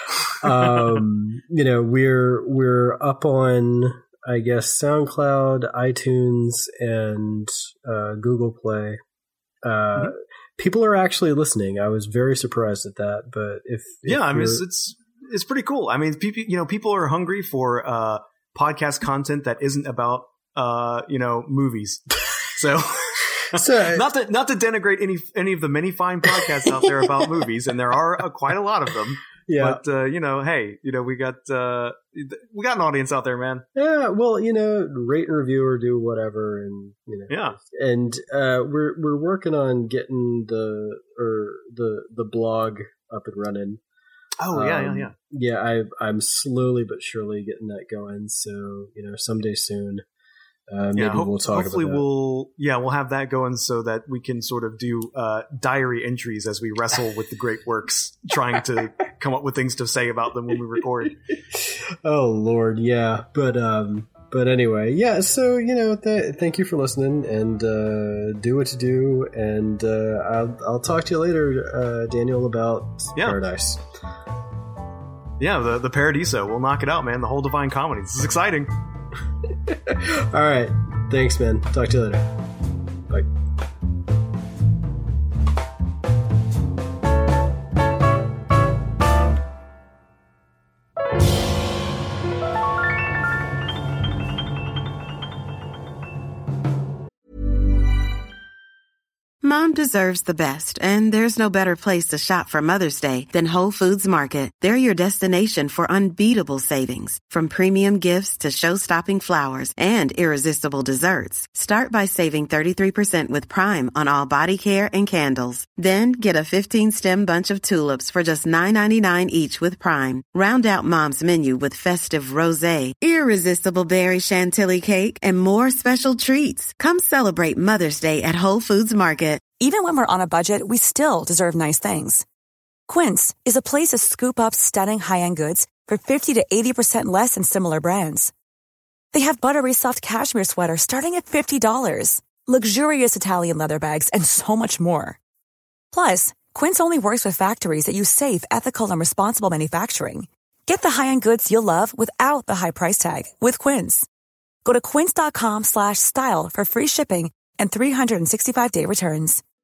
We're up on, I guess, SoundCloud, iTunes, and Google Play. People are actually listening. I was very surprised at that. But it's pretty cool. I mean, people are hungry for podcast content that isn't about movies. So not to denigrate any of the many fine podcasts out there about movies, and there are quite a lot of them. Yeah. But hey, we got an audience out there, man. Yeah. Well, rate and review or do whatever, and Yeah. And we're working on getting the blog up and running. Oh yeah. Yeah, I'm slowly but surely getting that going. So someday soon, maybe we'll talk about that. We'll have that going so that we can sort of do diary entries as we wrestle with the great works, trying to come up with things to say about them when we record. Oh Lord, yeah. But anyway, yeah. So thank you for listening, and do what you do, and I'll talk to you later, Daniel, about Paradise. Yeah, the Paradiso. We'll knock it out, man. The whole Divine Comedy. This is exciting. All right. Thanks, man. Talk to you later. Bye. Mom deserves the best, and there's no better place to shop for Mother's Day than Whole Foods Market. They're your destination for unbeatable savings, from premium gifts to show-stopping flowers and irresistible desserts. Start by saving 33% with Prime on all body care and candles. Then get a 15-stem bunch of tulips for just $9.99 each with Prime. Round out Mom's menu with festive rosé, irresistible berry chantilly cake, and more special treats. Come celebrate Mother's Day at Whole Foods Market. Even when we're on a budget, we still deserve nice things. Quince is a place to scoop up stunning high-end goods for 50 to 80% less than similar brands. They have buttery soft cashmere sweaters starting at $50, luxurious Italian leather bags, and so much more. Plus, Quince only works with factories that use safe, ethical, and responsible manufacturing. Get the high-end goods you'll love without the high price tag with Quince. Go to quince.com/style for free shipping and 365-day returns.